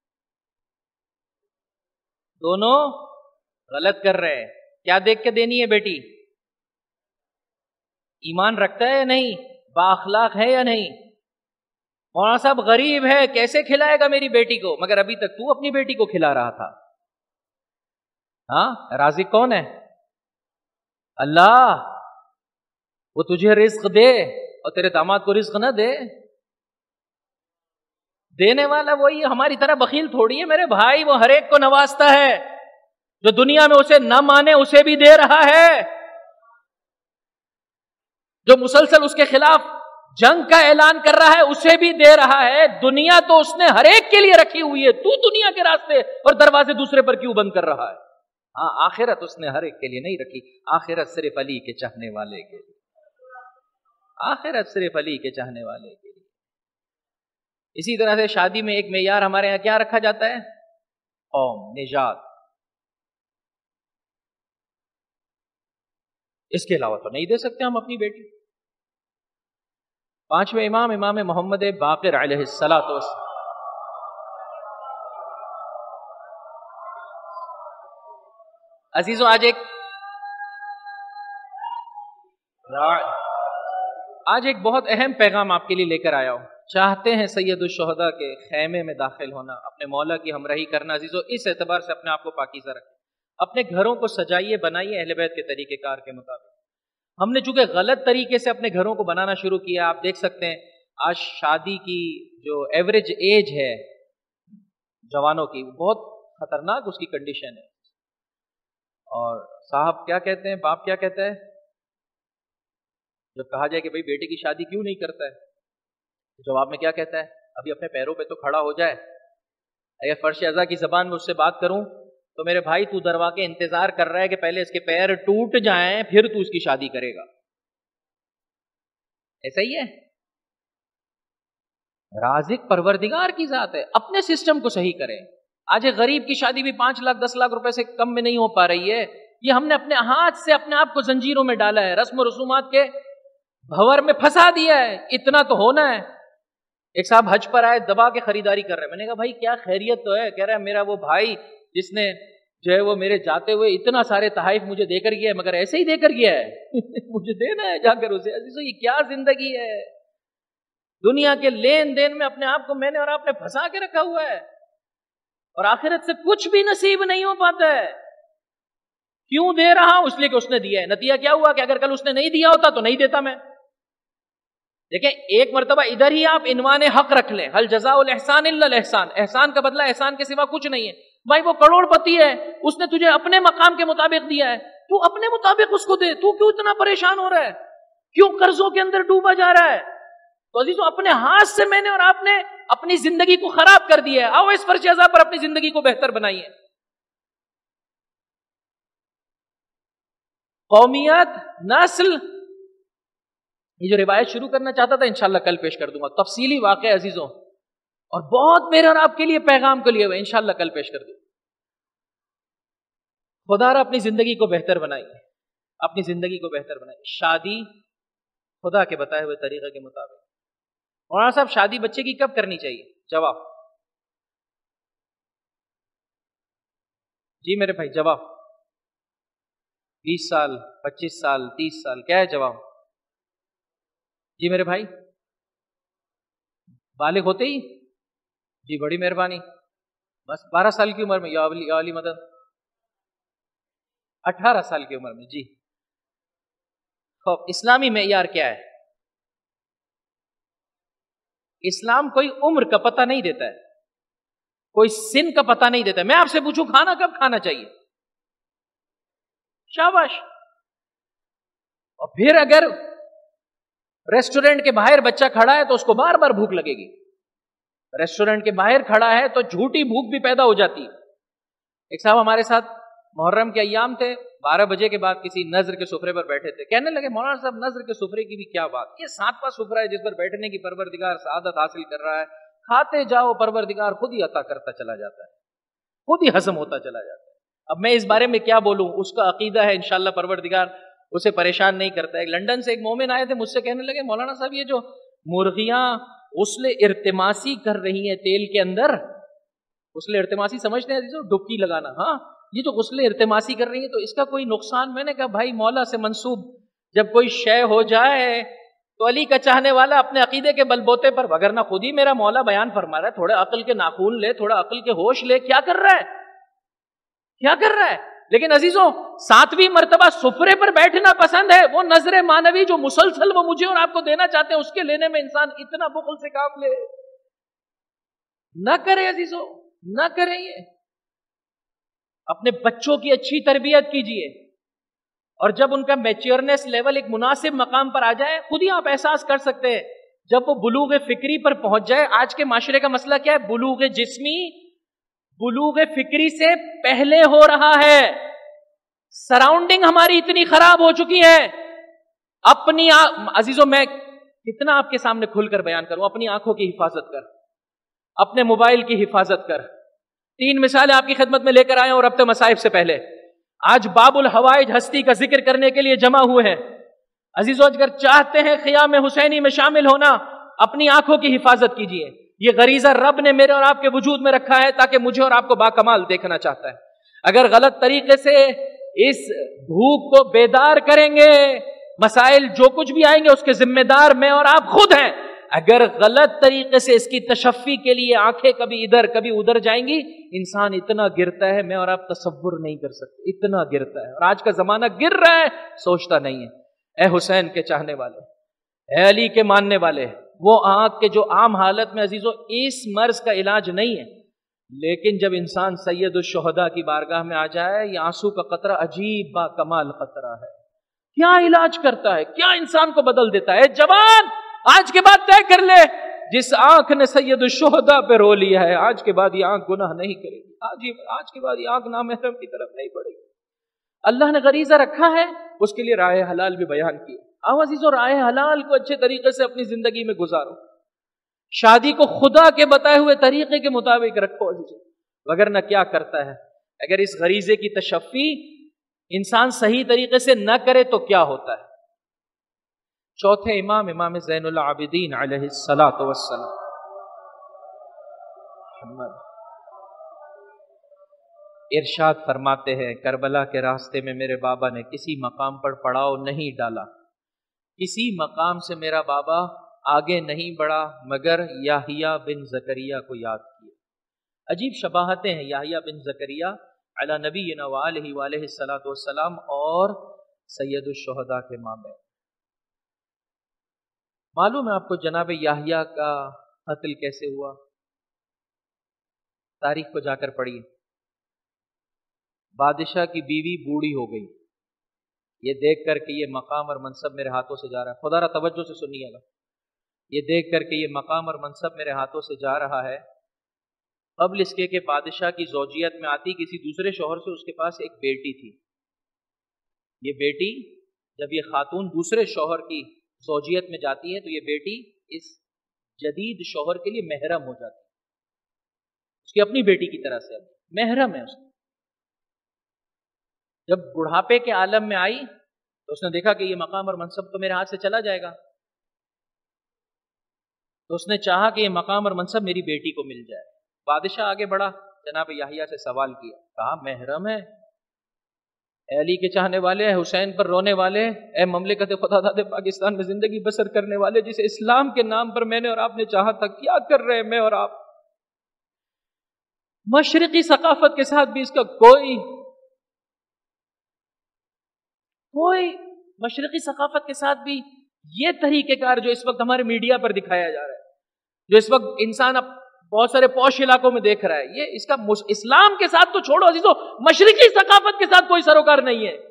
Speaker 3: دونوں غلط کر رہے ہیں۔ کیا دیکھ کے دینی ہے بیٹی؟ ایمان رکھتا ہے یا نہیں؟ بااخلاق ہے یا نہیں؟ مولانا صاحب غریب ہے، کیسے کھلائے گا میری بیٹی کو؟ مگر ابھی تک تو اپنی بیٹی کو کھلا رہا تھا۔ ہاں، رازق کون ہے؟ اللہ۔ وہ تجھے رزق دے اور تیرے داماد کو رزق نہ دے؟ دینے والا وہی، ہماری طرح بخیل تھوڑی ہے میرے بھائی، وہ ہر ایک کو نوازتا ہے، جو دنیا میں اسے نہ مانے اسے بھی دے رہا ہے، جو مسلسل اس کے خلاف جنگ کا اعلان کر رہا ہے اسے بھی دے رہا ہے۔ دنیا تو اس نے ہر ایک کے لیے رکھی ہوئی ہے، تو دنیا کے راستے اور دروازے دوسرے پر کیوں بند کر رہا ہے؟ ہاں، آخرت اس نے ہر ایک کے لیے نہیں رکھی، آخرت صرف علی کے چاہنے والے کے لیے، آخرت صرف علی کے چاہنے والے کے لیے۔ اسی طرح سے شادی میں ایک معیار ہمارے یہاں کیا رکھا جاتا ہے؟ قوم، نژاد۔ اس کے علاوہ تو نہیں دے سکتے ہم اپنی بیٹی۔ پانچویں امام امام محمد باقر علیہ الصلوۃ والسلام۔ عزیزو، آج ایک آج ایک بہت اہم پیغام آپ کے لیے لے کر آیا ہوں۔ چاہتے ہیں سید الشہداء کے خیمے میں داخل ہونا، اپنے مولا کی ہمراہی کرنا، عزیزو اس اعتبار سے اپنے آپ کو پاکیزہ رکھیں۔ اپنے گھروں کو سجائیے بنائیے اہل بیت کے طریقہ کار کے مطابق. ہم نے چونکہ غلط طریقے سے اپنے گھروں کو بنانا شروع کیا. آپ دیکھ سکتے ہیں آج شادی کی جو ایوریج ایج ہے جوانوں کی بہت خطرناک اس کی کنڈیشن ہے. اور صاحب کیا کہتے ہیں, باپ کیا کہتا ہے جب کہا جائے کہ بھائی بیٹے کی شادی کیوں نہیں کرتا ہے, جواب میں کیا کہتا ہے, ابھی اپنے پیروں پہ تو کھڑا ہو جائے. اگر فرش ازا کی زبان میں اس سے بات کروں تو میرے بھائی تو دروا کے انتظار کر رہا ہے کہ پہلے اس کے پیر ٹوٹ جائیں پھر تو اس کی شادی کرے گا. ایسا ہی ہے. رازق پروردگار کی ذات ہے, اپنے سسٹم کو صحیح کریں. آج ایک غریب کی شادی بھی پانچ لاکھ دس لاکھ روپے سے کم میں نہیں ہو پا رہی ہے. یہ ہم نے اپنے ہاتھ سے اپنے آپ کو زنجیروں میں ڈالا ہے, رسم و رسومات کے بھور میں پھنسا دیا ہے. اتنا تو ہونا ہے. ایک صاحب حج پر آئے, دبا کے خریداری کر رہے ہیں. میں نے کہا بھائی کیا خیریت تو ہے؟ کہہ رہا ہے میرا وہ بھائی جس نے جو ہے وہ میرے جاتے ہوئے اتنا سارے تحائف مجھے دے کر گیا ہے, مگر ایسے ہی دے کر گیا ہے مجھے دینا ہے جا کر اسے. عزیزو یہ کیا زندگی ہے؟ دنیا کے لین دین میں اپنے آپ کو میں نے اور آپ نے پھنسا کے رکھا ہوا ہے, اور آخرت سے کچھ بھی نصیب نہیں ہو پاتا ہے. کیوں دے رہا ہوں؟ اس لیے کہ اس نے دیا ہے. نتیجہ کیا ہوا کہ اگر کل اس نے نہیں دیا ہوتا تو نہیں دیتا میں. دیکھیں ایک مرتبہ ادھر ہی آپ عنوان حق رکھ لیں, حل جزاء الاحسان الا الاحسان, احسان کا بدلہ احسان کے سوا کچھ نہیں ہے. بھائی وہ کروڑ پتی ہے, اس نے تجھے اپنے مقام کے مطابق دیا ہے, تو اپنے مطابق اس کو دے. تو کیوں اتنا پریشان ہو رہا ہے؟ کیوں قرضوں کے اندر ڈوبا جا رہا ہے؟ تو عزیزو اپنے ہاتھ سے میں نے اور آپ نے اپنی زندگی کو خراب کر دیا ہے. آؤ اس فرش ازا پر اپنی زندگی کو بہتر بنائیے. قومیت, نسل, یہ جو روایت شروع کرنا چاہتا تھا انشاءاللہ کل پیش کر دوں گا, تفصیلی واقعہ عزیزوں, اور بہت میرے اور آپ کے لیے پیغام کے لیے ہوئے, انشاءاللہ کل پیش کر دوں. خدا را اپنی زندگی کو بہتر بنائیے, اپنی زندگی کو بہتر بنائیے. شادی خدا کے بتائے ہوئے طریقے کے مطابق. مولانا صاحب شادی بچے کی کب کرنی چاہیے؟ جواب جی میرے بھائی, جواب بیس سال, پچیس سال, تیس سال, کیا ہے جواب؟ جی میرے بھائی بالغ ہوتے ہی؟ جی بڑی مہربانی, بس بارہ سال کی عمر میں, یا علی, یا علی مدد اٹھارہ سال کی عمر میں. جی اسلامی معیار کیا ہے؟ اسلام کوئی عمر کا پتہ نہیں دیتا ہے, کوئی سن کا پتہ نہیں دیتا ہے. میں آپ سے پوچھوں کھانا کب کھانا چاہیے؟ شاباش. اور پھر اگر ریسٹورنٹ کے باہر بچہ کھڑا ہے تو اس کو بار بار بھوک لگے گی. ریسٹورنٹ کے باہر کھڑا ہے تو جھوٹی بھوک بھی پیدا ہو جاتی. ایک صاحب ہمارے ساتھ محرم کے ایام تھے, بارہ بجے کے بعد کسی نظر کے سفرے پر بیٹھے تھے. کہنے لگے مولانا صاحب نظر کے سفرے کی بھی کیا بات, یہ ساتواں سفرہ ہے جس پر بیٹھنے کی پروردگار سعادت حاصل کر رہا ہے. کھاتے جاؤ, پروردگار خود ہی عطا کرتا چلا جاتا ہے, خود ہی ہضم ہوتا چلا جاتا ہے. اب میں اس بارے میں کیا بولوں, اس کا عقیدہ ہے انشاءاللہ پروردگار اسے پریشان نہیں کرتا ہے. ایک لندن سے ایک مومن آئے تھے, مجھ سے کہنے لگے مولانا صاحب یہ جو مرغیاں غسل ارتماسی کر رہی ہیں تیل کے اندر, غسل ارتماسی سمجھتے ہیں عزیزو, ڈبکی لگانا, ہاں یہ جو غسل ارتماسی کر رہی ہیں تو اس کا کوئی نقصان؟ میں نے کہا بھائی مولا سے منسوب جب کوئی شے ہو جائے تو علی کا چاہنے والا اپنے عقیدے کے بلبوتے پر, وگرنہ خود ہی میرا مولا بیان فرما رہا ہے, تھوڑا عقل کے ناخون لے, تھوڑا عقل کے ہوش لے. کیا کر رہا ہے, کیا کر رہا ہے؟ لیکن عزیزوں ساتویں مرتبہ سفرے پر بیٹھنا پسند ہے. وہ نظر مانوی جو مسلسل وہ مجھے اور آپ کو دینا چاہتے ہیں, اس کے لینے میں انسان اتنا بخل سے کام لے, نہ کرے عزیزوں, نہ کرے. یہ اپنے بچوں کی اچھی تربیت کیجئے, اور جب ان کا میچیورنس لیول ایک مناسب مقام پر آ جائے, خود ہی آپ احساس کر سکتے ہیں جب وہ بلوغ فکری پر پہنچ جائے. آج کے معاشرے کا مسئلہ کیا ہے؟ بلوغ جسمی بلوغ فکری سے پہلے ہو رہا ہے. سراؤنڈنگ ہماری اتنی خراب ہو چکی ہے. اپنی عزیزوں میں کتنا آپ کے سامنے کھل کر بیان کروں, اپنی آنکھوں کی حفاظت کر, اپنے موبائل کی حفاظت کر. تین مثالیں آپ کی خدمت میں لے کر آئے اور ربط مصائب سے پہلے آج باب الحوائج ہستی کا ذکر کرنے کے لیے جمع ہوئے ہیں. عزیزو اگر چاہتے ہیں خیام حسینی میں شامل ہونا, اپنی آنکھوں کی حفاظت کیجئے. یہ غریزہ رب نے میرے اور آپ کے وجود میں رکھا ہے تاکہ مجھے اور آپ کو باکمال دیکھنا چاہتا ہے. اگر غلط طریقے سے اس بھوک کو بیدار کریں گے, مسائل جو کچھ بھی آئیں گے اس کے ذمہ دار میں اور آپ خود ہیں. اگر غلط طریقے سے اس کی تشفی کے لیے آنکھیں کبھی ادھر کبھی ادھر جائیں گی، انسان اتنا گرتا ہے میں اور آپ تصور نہیں کر سکتے، اتنا گرتا ہے. اور آج کا زمانہ گر رہا ہے، سوچتا نہیں ہے. اے حسین کے چاہنے والے، اے علی کے ماننے والے، وہ آنکھ کے جو عام حالت میں عزیزو اس مرض کا علاج نہیں ہے، لیکن جب انسان سید الشہداء کی بارگاہ میں آ جائے، یہ آنسو کا قطرہ عجیب با کمال قطرہ ہے. کیا علاج کرتا ہے، کیا انسان کو بدل دیتا ہے. جوان آج کے بعد طے کر لے، جس آنکھ نے سید الشہداء پہ رو لیا ہے، آج کے بعد یہ آنکھ گناہ نہیں کرے گی. آج آج کے بعد یہ آنکھ نامحرم کی طرف نہیں پڑے گی. اللہ نے غریزہ رکھا ہے، اس کے لیے راہ حلال بھی بیان کی. آؤ عزیزو، راہ حلال کو اچھے طریقے سے اپنی زندگی میں گزارو. شادی کو خدا کے بتائے ہوئے طریقے کے مطابق رکھو عزیزو، وگرنہ کیا کرتا ہے اگر اس غریزے کی تشفی انسان صحیح طریقے سے نہ کرے تو کیا ہوتا ہے. چوتھے امام امام زین العابدین علیہ الصلاۃ والسلام ارشاد فرماتے ہیں، کربلا کے راستے میں میرے بابا نے کسی مقام پر پڑاؤ نہیں ڈالا، کسی مقام سے میرا بابا آگے نہیں بڑھا مگر یحییٰ بن زکریا کو یاد کیا. عجیب شباہتیں ہیں یحییٰ بن زکریا علی نبینا وآلہ وآلہ الصلاۃ والسلام اور سید الشہداء کے مابین. معلوم ہے آپ کو جناب یحییٰ کا قتل کیسے ہوا؟ تاریخ کو جا کر پڑھیے. بادشاہ کی بیوی بوڑھی ہو گئی، یہ دیکھ کر کہ یہ مقام اور منصب میرے ہاتھوں سے جا رہا ہے، خدا را توجہ سے سنیے گا، یہ دیکھ کر کہ یہ مقام اور منصب میرے ہاتھوں سے جا رہا ہے، قبل اس کے کہ بادشاہ کی زوجیت میں آتی کسی دوسرے شوہر سے اس کے پاس ایک بیٹی تھی. یہ بیٹی جب یہ خاتون دوسرے شوہر کی زوجیت میں جاتی ہے تو یہ بیٹی اس جدید شوہر کے لیے محرم ہو جاتی ہے، اس کی اپنی بیٹی کی طرح سے محرم ہے. اس کی جب بڑھاپے کے عالم میں آئی تو اس نے دیکھا کہ یہ مقام اور منصب تو میرے ہاتھ سے چلا جائے گا، تو اس نے چاہا کہ یہ مقام اور منصب میری بیٹی کو مل جائے. بادشاہ آگے بڑھا، جناب یحییٰ سے سوال کیا، کہا محرم ہے، اے علی کے چاہنے والے، اے حسین پر رونے والے، اے مملکت خدا داد پاکستان میں زندگی بسر کرنے والے، جسے اسلام کے نام پر میں نے اور آپ نے چاہا تھا، کیا کر رہے ہیں میں اور آپ؟ مشرقی ثقافت کے ساتھ بھی اس کا کوئی کوئی مشرقی ثقافت کے ساتھ بھی یہ طریقہ کار جو اس وقت ہمارے میڈیا پر دکھایا جا رہا ہے، جو اس وقت انسان اب بہت سارے پوش علاقوں میں دیکھ رہا ہے، یہ اس کا اسلام کے ساتھ تو چھوڑو عزیزو، مشرقی ثقافت کے ساتھ کوئی سروکار نہیں ہے.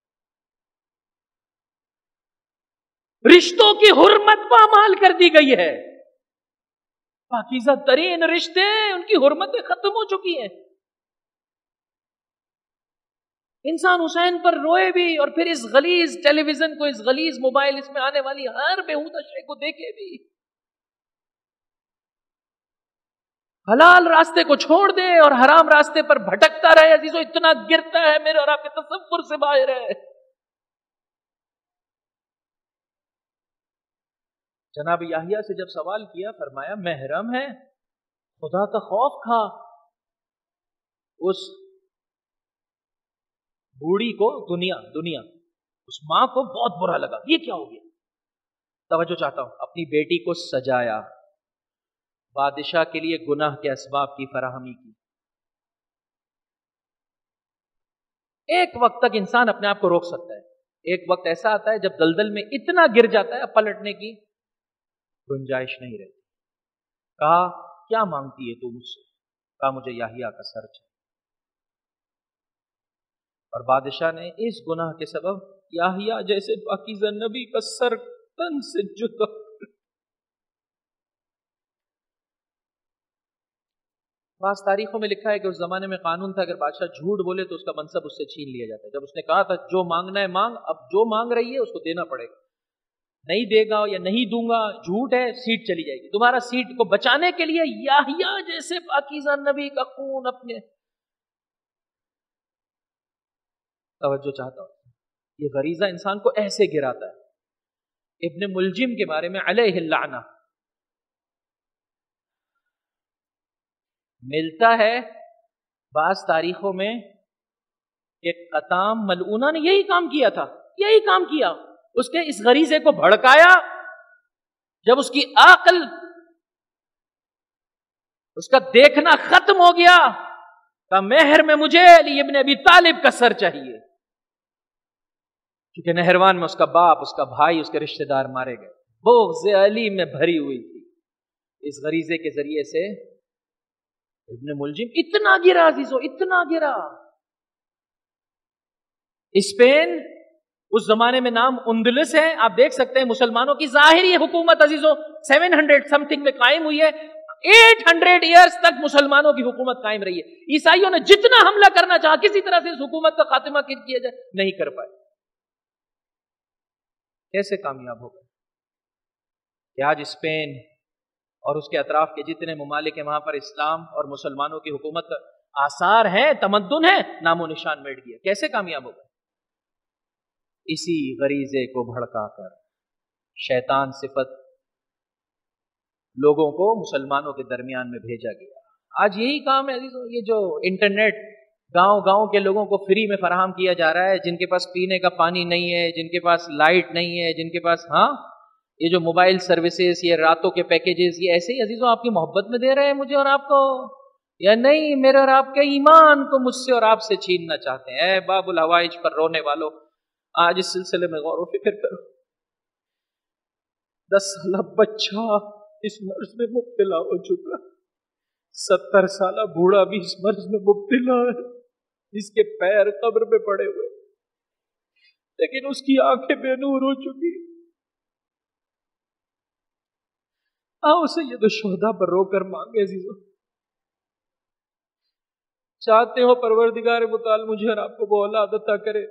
Speaker 3: رشتوں کی حرمت پامال کر دی گئی ہے، پاکیزہ ترین رشتے ان کی حرمتیں ختم ہو چکی ہیں. انسان حسین پر روئے بھی اور پھر اس غلیظ ٹیلی ویژن کو، اس غلیظ موبائل، اس میں آنے والی ہر بےہودہ شے کو دیکھے بھی، حلال راستے کو چھوڑ دے اور حرام راستے پر بھٹکتا رہے عزیزو، اتنا گرتا ہے میرے اور آپ کے تصور سے باہر ہے. جناب یحییٰ سے جب سوال کیا، فرمایا محرم ہے، خدا کا خوف کھا. اس بوڑھی کو دنیا دنیا اس ماں کو بہت برا لگا، یہ کیا ہو گیا؟ توجہ چاہتا ہوں. اپنی بیٹی کو سجایا، بادشاہ کے لیے گناہ کے اسباب کی فراہمی کی. ایک وقت تک انسان اپنے آپ کو روک سکتا ہے، ایک وقت ایسا آتا ہے جب دلدل میں اتنا گر جاتا ہے اب پلٹنے کی گنجائش نہیں رہتی. کہا کیا مانگتی ہے تو مجھ سے؟ کہا مجھے یحییٰ کا سر چاہیے. اور بادشاہ نے اس گناہ کے سبب یحییٰ جیسے پاکیزہ نبی کا سر تن سے جدا. بعض تاریخوں میں لکھا ہے کہ اس زمانے میں قانون تھا اگر بادشاہ جھوٹ بولے تو اس کا منصب اس سے چھین لیا جاتا ہے. جب اس نے کہا تھا جو مانگنا ہے مانگ، اب جو مانگ رہی ہے اس کو دینا پڑے گا، نہیں دے گا یا نہیں دوں گا، جھوٹ ہے، سیٹ چلی جائے گی. تمہارا سیٹ کو بچانے کے لیے یحییٰ جیسے پاکیزہ نبی کا خون اپنے. توجہ چاہتا ہوں، یہ غریزہ انسان کو ایسے گراتا ہے. ابن ملجم کے بارے میں علیہ اللعنہ ملتا ہے بعض تاریخوں میں کہ قطام ملعونہ نے یہی کام کیا تھا، یہی کام کیا، اس کے اس غریزے کو بھڑکایا جب اس کی عقل، اس کا دیکھنا ختم ہو گیا، کہ مہر میں مجھے علی ابن ابی طالب کا سر چاہیے، کیونکہ نہروان میں اس کا باپ، اس کا بھائی، اس کے رشتہ دار مارے گئے، بغض علی میں بھری ہوئی تھی۔ اس غریزے کے ذریعے سے ابن ملجم اتنا گرا عزیزو، اتنا گرا۔ اسپین اس زمانے میں نام اندلس ہے، آپ دیکھ سکتے ہیں مسلمانوں کی ظاہری حکومت عزیزو سیون ہنڈریڈ سم تھنگ میں قائم ہوئی ہے، ایٹ ہنڈریڈ ایئرز تک مسلمانوں کی حکومت قائم رہی ہے۔ عیسائیوں نے جتنا حملہ کرنا چاہا کسی طرح سے اس حکومت کا خاتمہ کیا جائے، نہیں کر پائے۔ کیسے کامیاب ہو گئے کہ آج اسپین اور اس کے اطراف کے جتنے ممالک ہیں وہاں پر اسلام اور مسلمانوں کی حکومت کا آثار ہیں، تمدن ہے، نام و نشان مٹ گیا۔ کیسے کامیاب ہو گئے؟ اسی غریزے کو بھڑکا کر شیطان صفت لوگوں کو مسلمانوں کے درمیان میں بھیجا گیا۔ آج یہی کام ہے عزیزو، یہ جو انٹرنیٹ گاؤں گاؤں کے لوگوں کو فری میں فراہم کیا جا رہا ہے، جن کے پاس پینے کا پانی نہیں ہے، جن کے پاس لائٹ نہیں ہے، جن کے پاس ہاں یہ جو موبائل سروسز، یہ راتوں کے پیکیجز، یہ ایسے ہی عزیزوں آپ کی محبت میں دے رہے ہیں مجھے اور آپ کو، یا نہیں میرے اور آپ کے ایمان کو مجھ سے اور آپ سے چھیننا چاہتے ہیں؟ اے باب الحوائج پر رونے والوں، آج اس سلسلے میں غور و فکر کرو۔ دس سالہ بچہ اس مرض میں مبتلا ہو چکا، ستر سالہ بوڑھا بھی اس مرض میں مبتلا ہے، جس کے پیر قبر میں پڑے ہوئے، لیکن اس کی آنکھیں بے نور ہو چکی۔ آؤ سید الشہداء پر رو کر مانگے عزیزوں، چاہتے ہو پروردگار متعال مجھے اور آپ کو وہ اولاد عطا کرے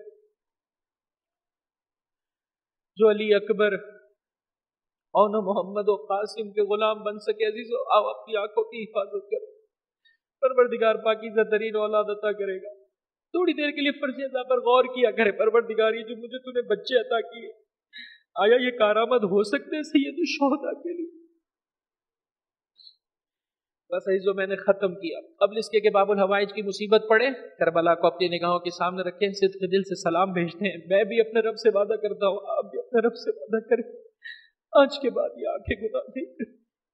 Speaker 3: جو علی اکبر اور محمد و قاسم کے غلام بن سکے۔ عزیزو آؤ اپنی آنکھوں کی حفاظت کرو، پروردگار پاکیزہ ترین اولاد عطا کرے گا۔ تھوڑی دیر کے لیے فرض ادا پر غور کیا کرے، پروردگار یہ جو مجھے تو نے بچے عطا کیے، آیا یہ کارآمد ہو سکتے ہیں سید الشہداء کے لیے؟ بس عزیزو میں نے ختم کیا، قبل اس کے کہ باب الحوائج کی مصیبت پڑے، کربلا کو اپنی نگاہوں کے سامنے رکھیں، صدق دل سے سلام بھیجتے ہیں۔ میں بھی اپنے رب سے وعدہ کرتا ہوں، آپ بھی اپنے رب سے وعدہ کریں، آج کے بعد یہ آنکھیں گناہ نہیں کریں،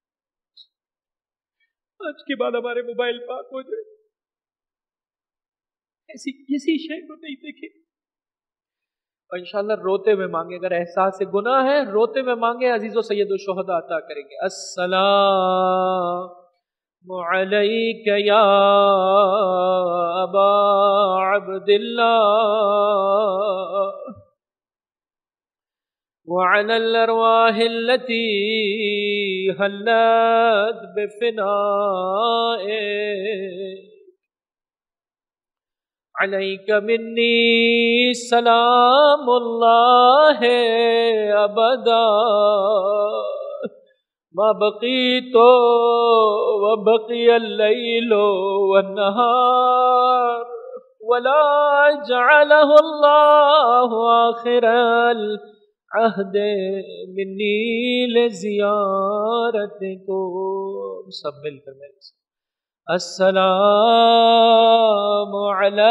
Speaker 3: آج کے بعد ہمارے موبائل پاک ہو جائے، ایسی کسی شے کو نہیں دیکھیں، اور انشاءاللہ روتے ہوئے مانگے، اگر احساس گناہ ہے روتے ہوئے مانگے، عزیز و سید الشہداء عطا کریں گے۔ السلام علیک یا ابا عبداللہ وعلى الارواح التي حلت بفنائك عليك مني سلام الله ابدا ما بقيت وبقي الليل والنهار ولا جعله الله آخر العهد مني لزيارتكم۔ سب مل کر میرے سے السلام علی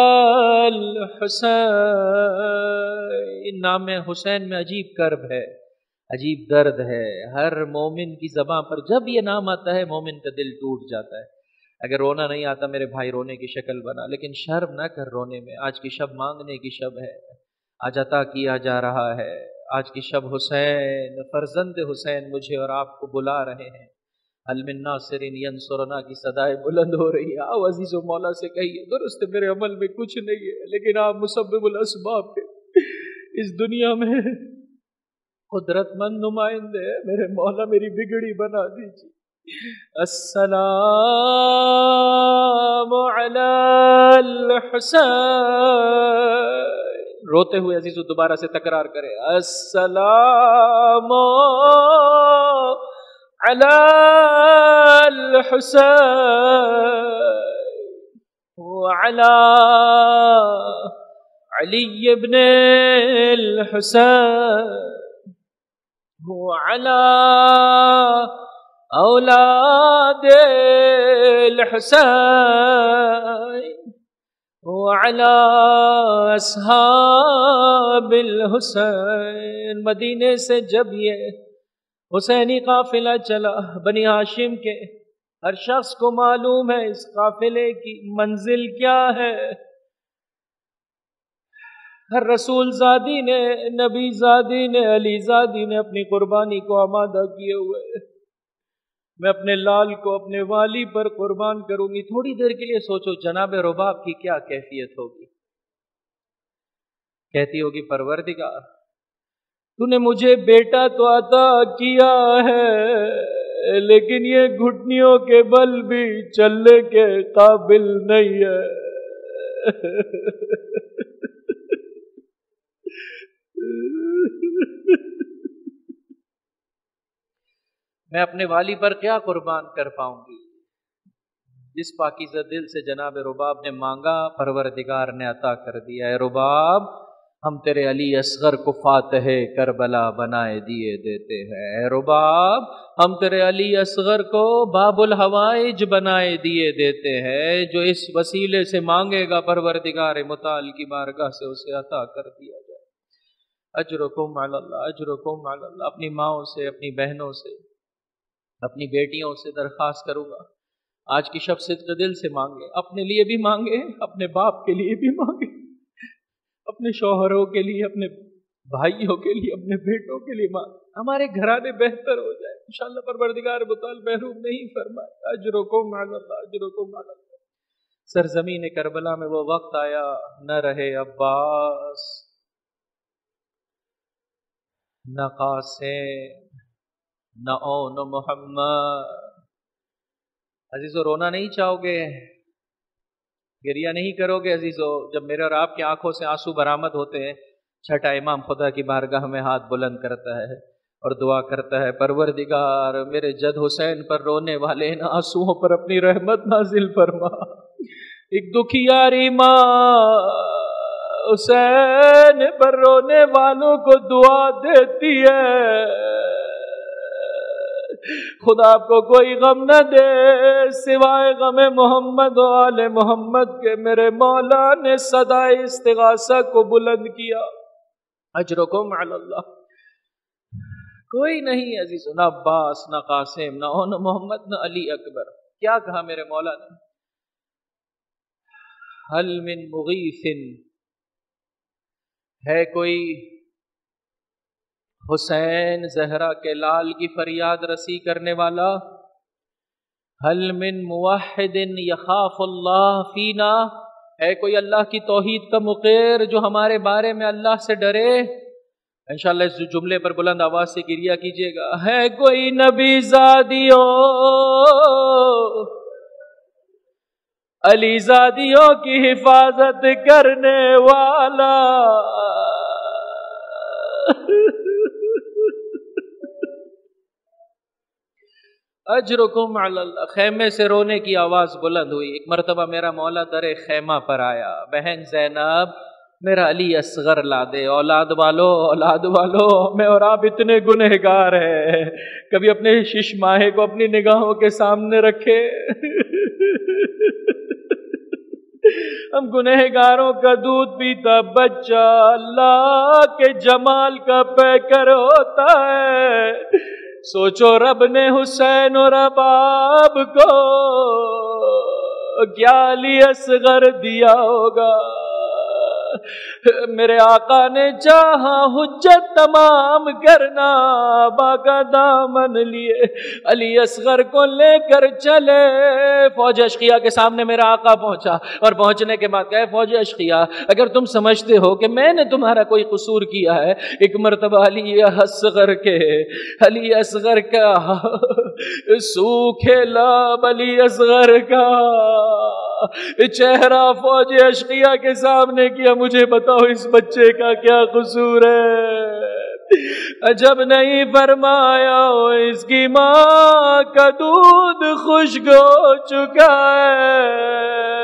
Speaker 3: الحسین۔ نام حسین میں عجیب کرب ہے، عجیب درد ہے، ہر مومن کی زبان پر جب یہ نام آتا ہے مومن کا دل ٹوٹ جاتا ہے۔ اگر رونا نہیں آتا میرے بھائی رونے کی شکل بنا، لیکن شرم نہ کر رونے میں، آج کی شب مانگنے کی شب ہے، آج عطا کیا جا رہا ہے، آج کی شب حسین فرزند حسین مجھے اور آپ کو بلا رہے ہیں، حل من ناصر ینصرنا کی صدائے بلند ہو رہی ہے۔ آؤ عزیز و مولا سے کہیے، درست میرے عمل میں کچھ نہیں ہے لیکن آپ مسبب الاسباب کے اس دنیا میں قدرت مند نمائندے، میرے مولا میری بگڑی بنا دیجیے۔ السلام علی الحسین، روتے ہوئے عزیزو دوبارہ سے تکرار کرے، السلام علی الحسین وعلی علی ابن الحسین وعلى أولاد الحسين وعلى أصحاب الحسين۔ مدینے سے جب یہ حسینی قافلہ چلا، بنی ہاشم کے ہر شخص کو معلوم ہے اس قافلے کی منزل کیا ہے. ہر رسول زادی نے، نبی زادی نے، علی زادی نے اپنی قربانی کو آمادہ کیے ہوئے. میں اپنے لال کو اپنے والی پر قربان کروں گی. تھوڑی دیر کے لیے سوچو جناب رباب کی کیا کیفیت ہوگی. کہتی ہوگی پروردگار تو نے مجھے بیٹا تو عطا کیا ہے لیکن یہ گھٹنیوں کے بل بھی چلنے کے قابل نہیں ہے. میں اپنے والی پر کیا قربان کر پاؤں گی. جس پاکیزہ دل سے جناب رباب نے مانگا پروردگار نے عطا کر دیا. اے رباب ہم تیرے علی اصغر کو فاتح کربلا بنائے دیے دیتے ہیں. اے رباب ہم تیرے علی اصغر کو باب الحوائج بنائے دیے دیتے ہیں. جو اس وسیلے سے مانگے گا پروردگار متعال کی بارگاہ سے اسے عطا کر دیا جائے. اجرکم علی اللہ، اجرکم علی اللہ. اپنی ماؤں سے، اپنی بہنوں سے، اپنی بیٹیوں سے درخواست کروں گا آج کی شب صدق دل سے مانگے. اپنے لیے بھی مانگے، اپنے باپ کے لیے بھی مانگے، اپنے شوہروں کے لیے، اپنے بھائیوں کے لیے، اپنے بیٹوں کے لیے مانگے. ہمارے گھرانے بہتر ہو جائے انشاءاللہ پروردگار متعال محروم نہیں فرمائے. اجرکم علی اللہ، اجرکم علی اللہ. سرزمین کربلا میں وہ وقت آیا نہ رہے عباس، نہ قاسم، نہ اون محمد. عزیزو رونا نہیں چاہو گے، گریہ نہیں کرو گے عزیزو جب میرے اور آپ کی آنکھوں سے آنسو برآمد ہوتے ہیں. چھٹا امام خدا کی بارگاہ میں ہاتھ بلند کرتا ہے اور دعا کرتا ہے پروردگار میرے جد حسین پر رونے والے ان آنسوؤں پر اپنی رحمت نازل فرما. ایک دکھیاری ماں حسین پر رونے والوں کو دعا دیتی ہے خدا آپ کو کوئی غم نہ دے سوائے غم محمد و آل محمد کے. میرے مولا نے صدا استغاثہ کو بلند کیا. اجرکم علی اللہ. کوئی نہیں عزیز، نہ عباس، نہ قاسم، نہ اون محمد، نہ علی اکبر. کیا کہا میرے مولا نے؟ حل من مغیث، ہے کوئی حسین زہرا کے لال کی فریاد رسی کرنے والا؟ حل من موحد یخاف اللہ فینا، ہے کوئی اللہ کی توحید کا مقر جو ہمارے بارے میں اللہ سے ڈرے؟ انشاءاللہ اس جملے پر بلند آواز سے گریہ کیجیے گا. ہے کوئی نبی زادیوں، علی زادیوں کی حفاظت کرنے والا؟ اجرکم علی اللہ. خیمے سے رونے کی آواز بلند ہوئی. ایک مرتبہ میرا مولا در خیمہ پر آیا. بہن زینب میرا علی اصغر لا دے. اولاد والو، اولاد والو، میں اور آپ اتنے گنہگار ہیں، کبھی اپنے شش ماہے کو اپنی نگاہوں کے سامنے رکھے. ہم گنہگاروں کا دودھ پیتا بچہ اللہ کے جمال کا پیکر ہوتا ہے. سوچو رب نے حسین اور رباب کو کیا علی اصغر دیا ہوگا. میرے آقا نے چاہا حجت تمام کرنا، باقا دامن لیے علی اصغر کو لے کر چلے. فوج اشقیہ کے سامنے میرا آقا پہنچا اور پہنچنے کے بعد کہے فوج اشقیہ اگر تم سمجھتے ہو کہ میں نے تمہارا کوئی قصور کیا ہے، ایک مرتبہ علی اصغر کے علی اصغر کا سوکھے لاب علی اصغر کا چہرہ فوج اشقیہ کے سامنے کیا. مجھے بتاؤ اس بچے کا کیا قصور ہے؟ جب نہیں فرمایا اس کی ماں کا دودھ خشک ہو چکا ہے.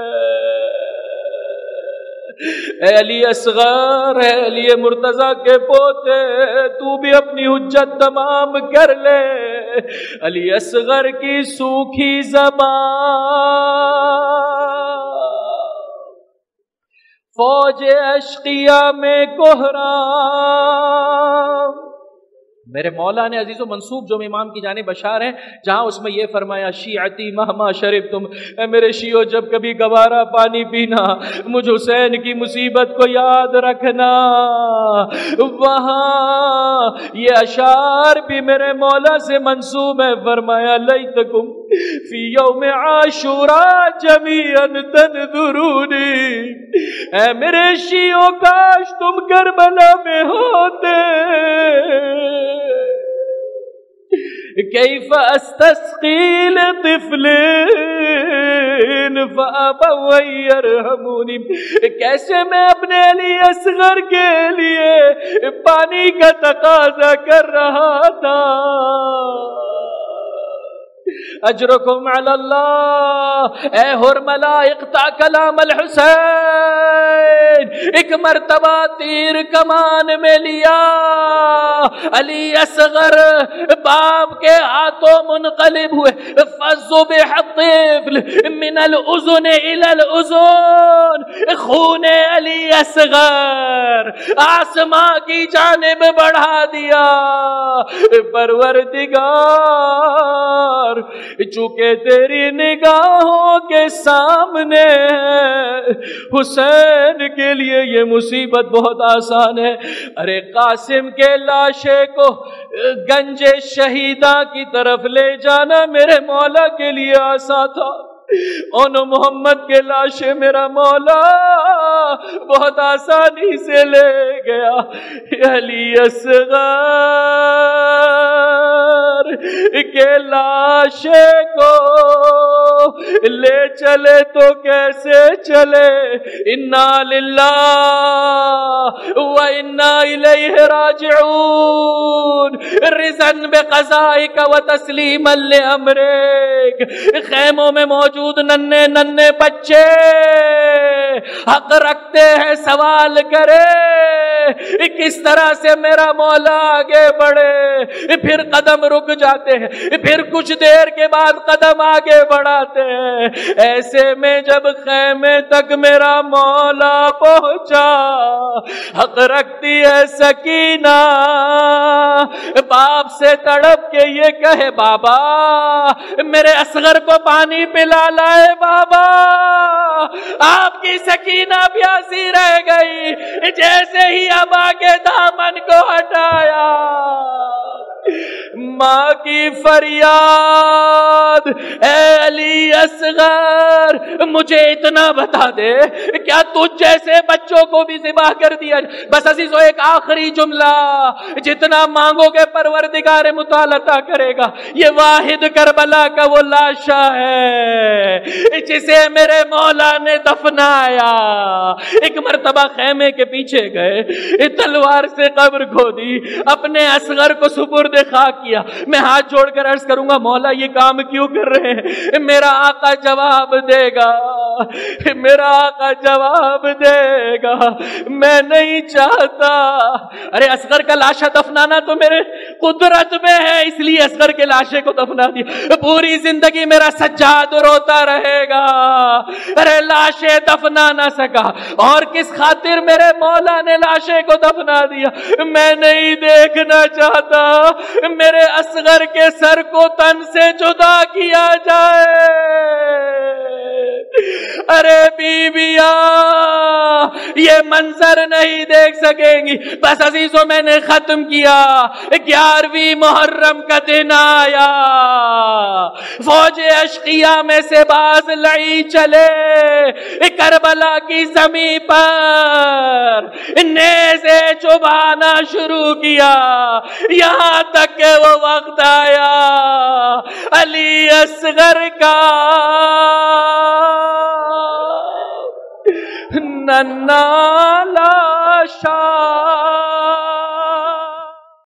Speaker 3: اے علی اصغر، اے علی مرتضی کے پوتے، تو بھی اپنی حجت تمام کر لے. علی اصغر کی سوکھی زبان فوج اشقیہ میں کوہرام.
Speaker 4: میرے مولا نے عزیز و منصوب جو امام کی جانب اشار ہے جہاں اس میں یہ فرمایا شیعتی مہما شرب تم، اے میرے شیعو جب کبھی گوارا پانی پینا مجھ حسین کی مصیبت کو یاد رکھنا. وہاں یہ اشار بھی میرے مولا سے منسوب ہے. فرمایا لیتکم فی یوم عاشوراء جمیعا تنظرونی، اے میرے شیعو کاش تم کربلا میں ہوتے. کیف استسقی لطفل فابوا یرحمونی، کیسے میں اپنے علی اصغر کے لیے پانی کا تقاضا کر رہا تھا. اجرکم علی اللہ. اے حرملا اقطع کلام الحسین، ایک مرتبہ تیر کمان میں لیا، علی اصغر باپ کے ہاتھوں منقلب ہوئے. فذبح الطفل من الاذن الى الاذن، خون علی اصغر آسمان کی جانب بڑھا دیا. پروردگار چونکہ تیری نگاہوں کے سامنے حسین کے لیے یہ مصیبت بہت آسان ہے. ارے قاسم کے لاشے کو گنج شہیدہ کی طرف لے جانا میرے مولا کے لیے آسان تھا. ان محمد کے لاشے میرا مولا بہت آسانی سے لے گیا. علی اصغر کے لاشے کو لے چلے تو کیسے چلے. انا للہ و انا الیہ راجعون، رضا بقضائک و تسلیما لامرک. خیموں میں موجود ننے ننے بچے حق رکھتے ہیں سوال کرے کس طرح سے میرا مولا آگے بڑھے. پھر قدم رک جاتے ہیں، پھر کچھ دیر کے بعد قدم آگے بڑھاتے ہیں. ایسے میں جب خیمے تک میرا مولا پہنچا، حق رکھتی ہے سکینہ باپ سے تڑپ کے یہ کہے بابا میرے اصغر کو پانی پلا لائے. بابا آپ کی سکینہ پیاسی رہ گئی. جیسے ہی ابا کے دامن کو ہٹایا، ماں کی فریاد اے علی اصغر مجھے اتنا بتا دے کیا تجھ جیسے بچوں کو بھی ذبح کر دیا. بس عزیزو ایک آخری جملہ جتنا مانگو گے پروردگار متعال عطا کرے گا. یہ واحد کربلا کا وہ لاشا ہے جسے میرے مولا نے دفنایا. ایک مرتبہ خیمے کے پیچھے گئے، تلوار سے قبر کھودی، اپنے اصغر کو سپرد خاک کیا. میں ہاتھ جوڑ کر عرض کروں گا مولا یہ کام کیوں کر رہے ہیں؟ میرا آقا جواب دے گا، میرا آقا جواب دے گا. میں نہیں چاہتا. ارے اصغر کا لاشا دفنانا تو میرے قدرت میں ہے، اس لیے اصغر کے لاشے کو دفنا دیا. پوری زندگی میرا سجاد روتا رہے گا. ارے لاشے دفنا نہ سکا، اور کس خاطر میرے مولا نے لاشے کو دفنا دیا؟ میں نہیں دیکھنا چاہتا میرے اصغر کے سر کو تن سے جدا کیا جائے. ارے بیویاں یہ منظر نہیں دیکھ سکیں گی. بس عزیزوں میں نے ختم کیا. گیارہویں محرم کا دن آیا، فوج اشقیہ میں سے باز لڑی چلے کربلا کی زمین پر، نیزے چبھانا شروع کیا. یہاں تک کہ وہ وقت آیا علی اصغر کا ننھا لاشا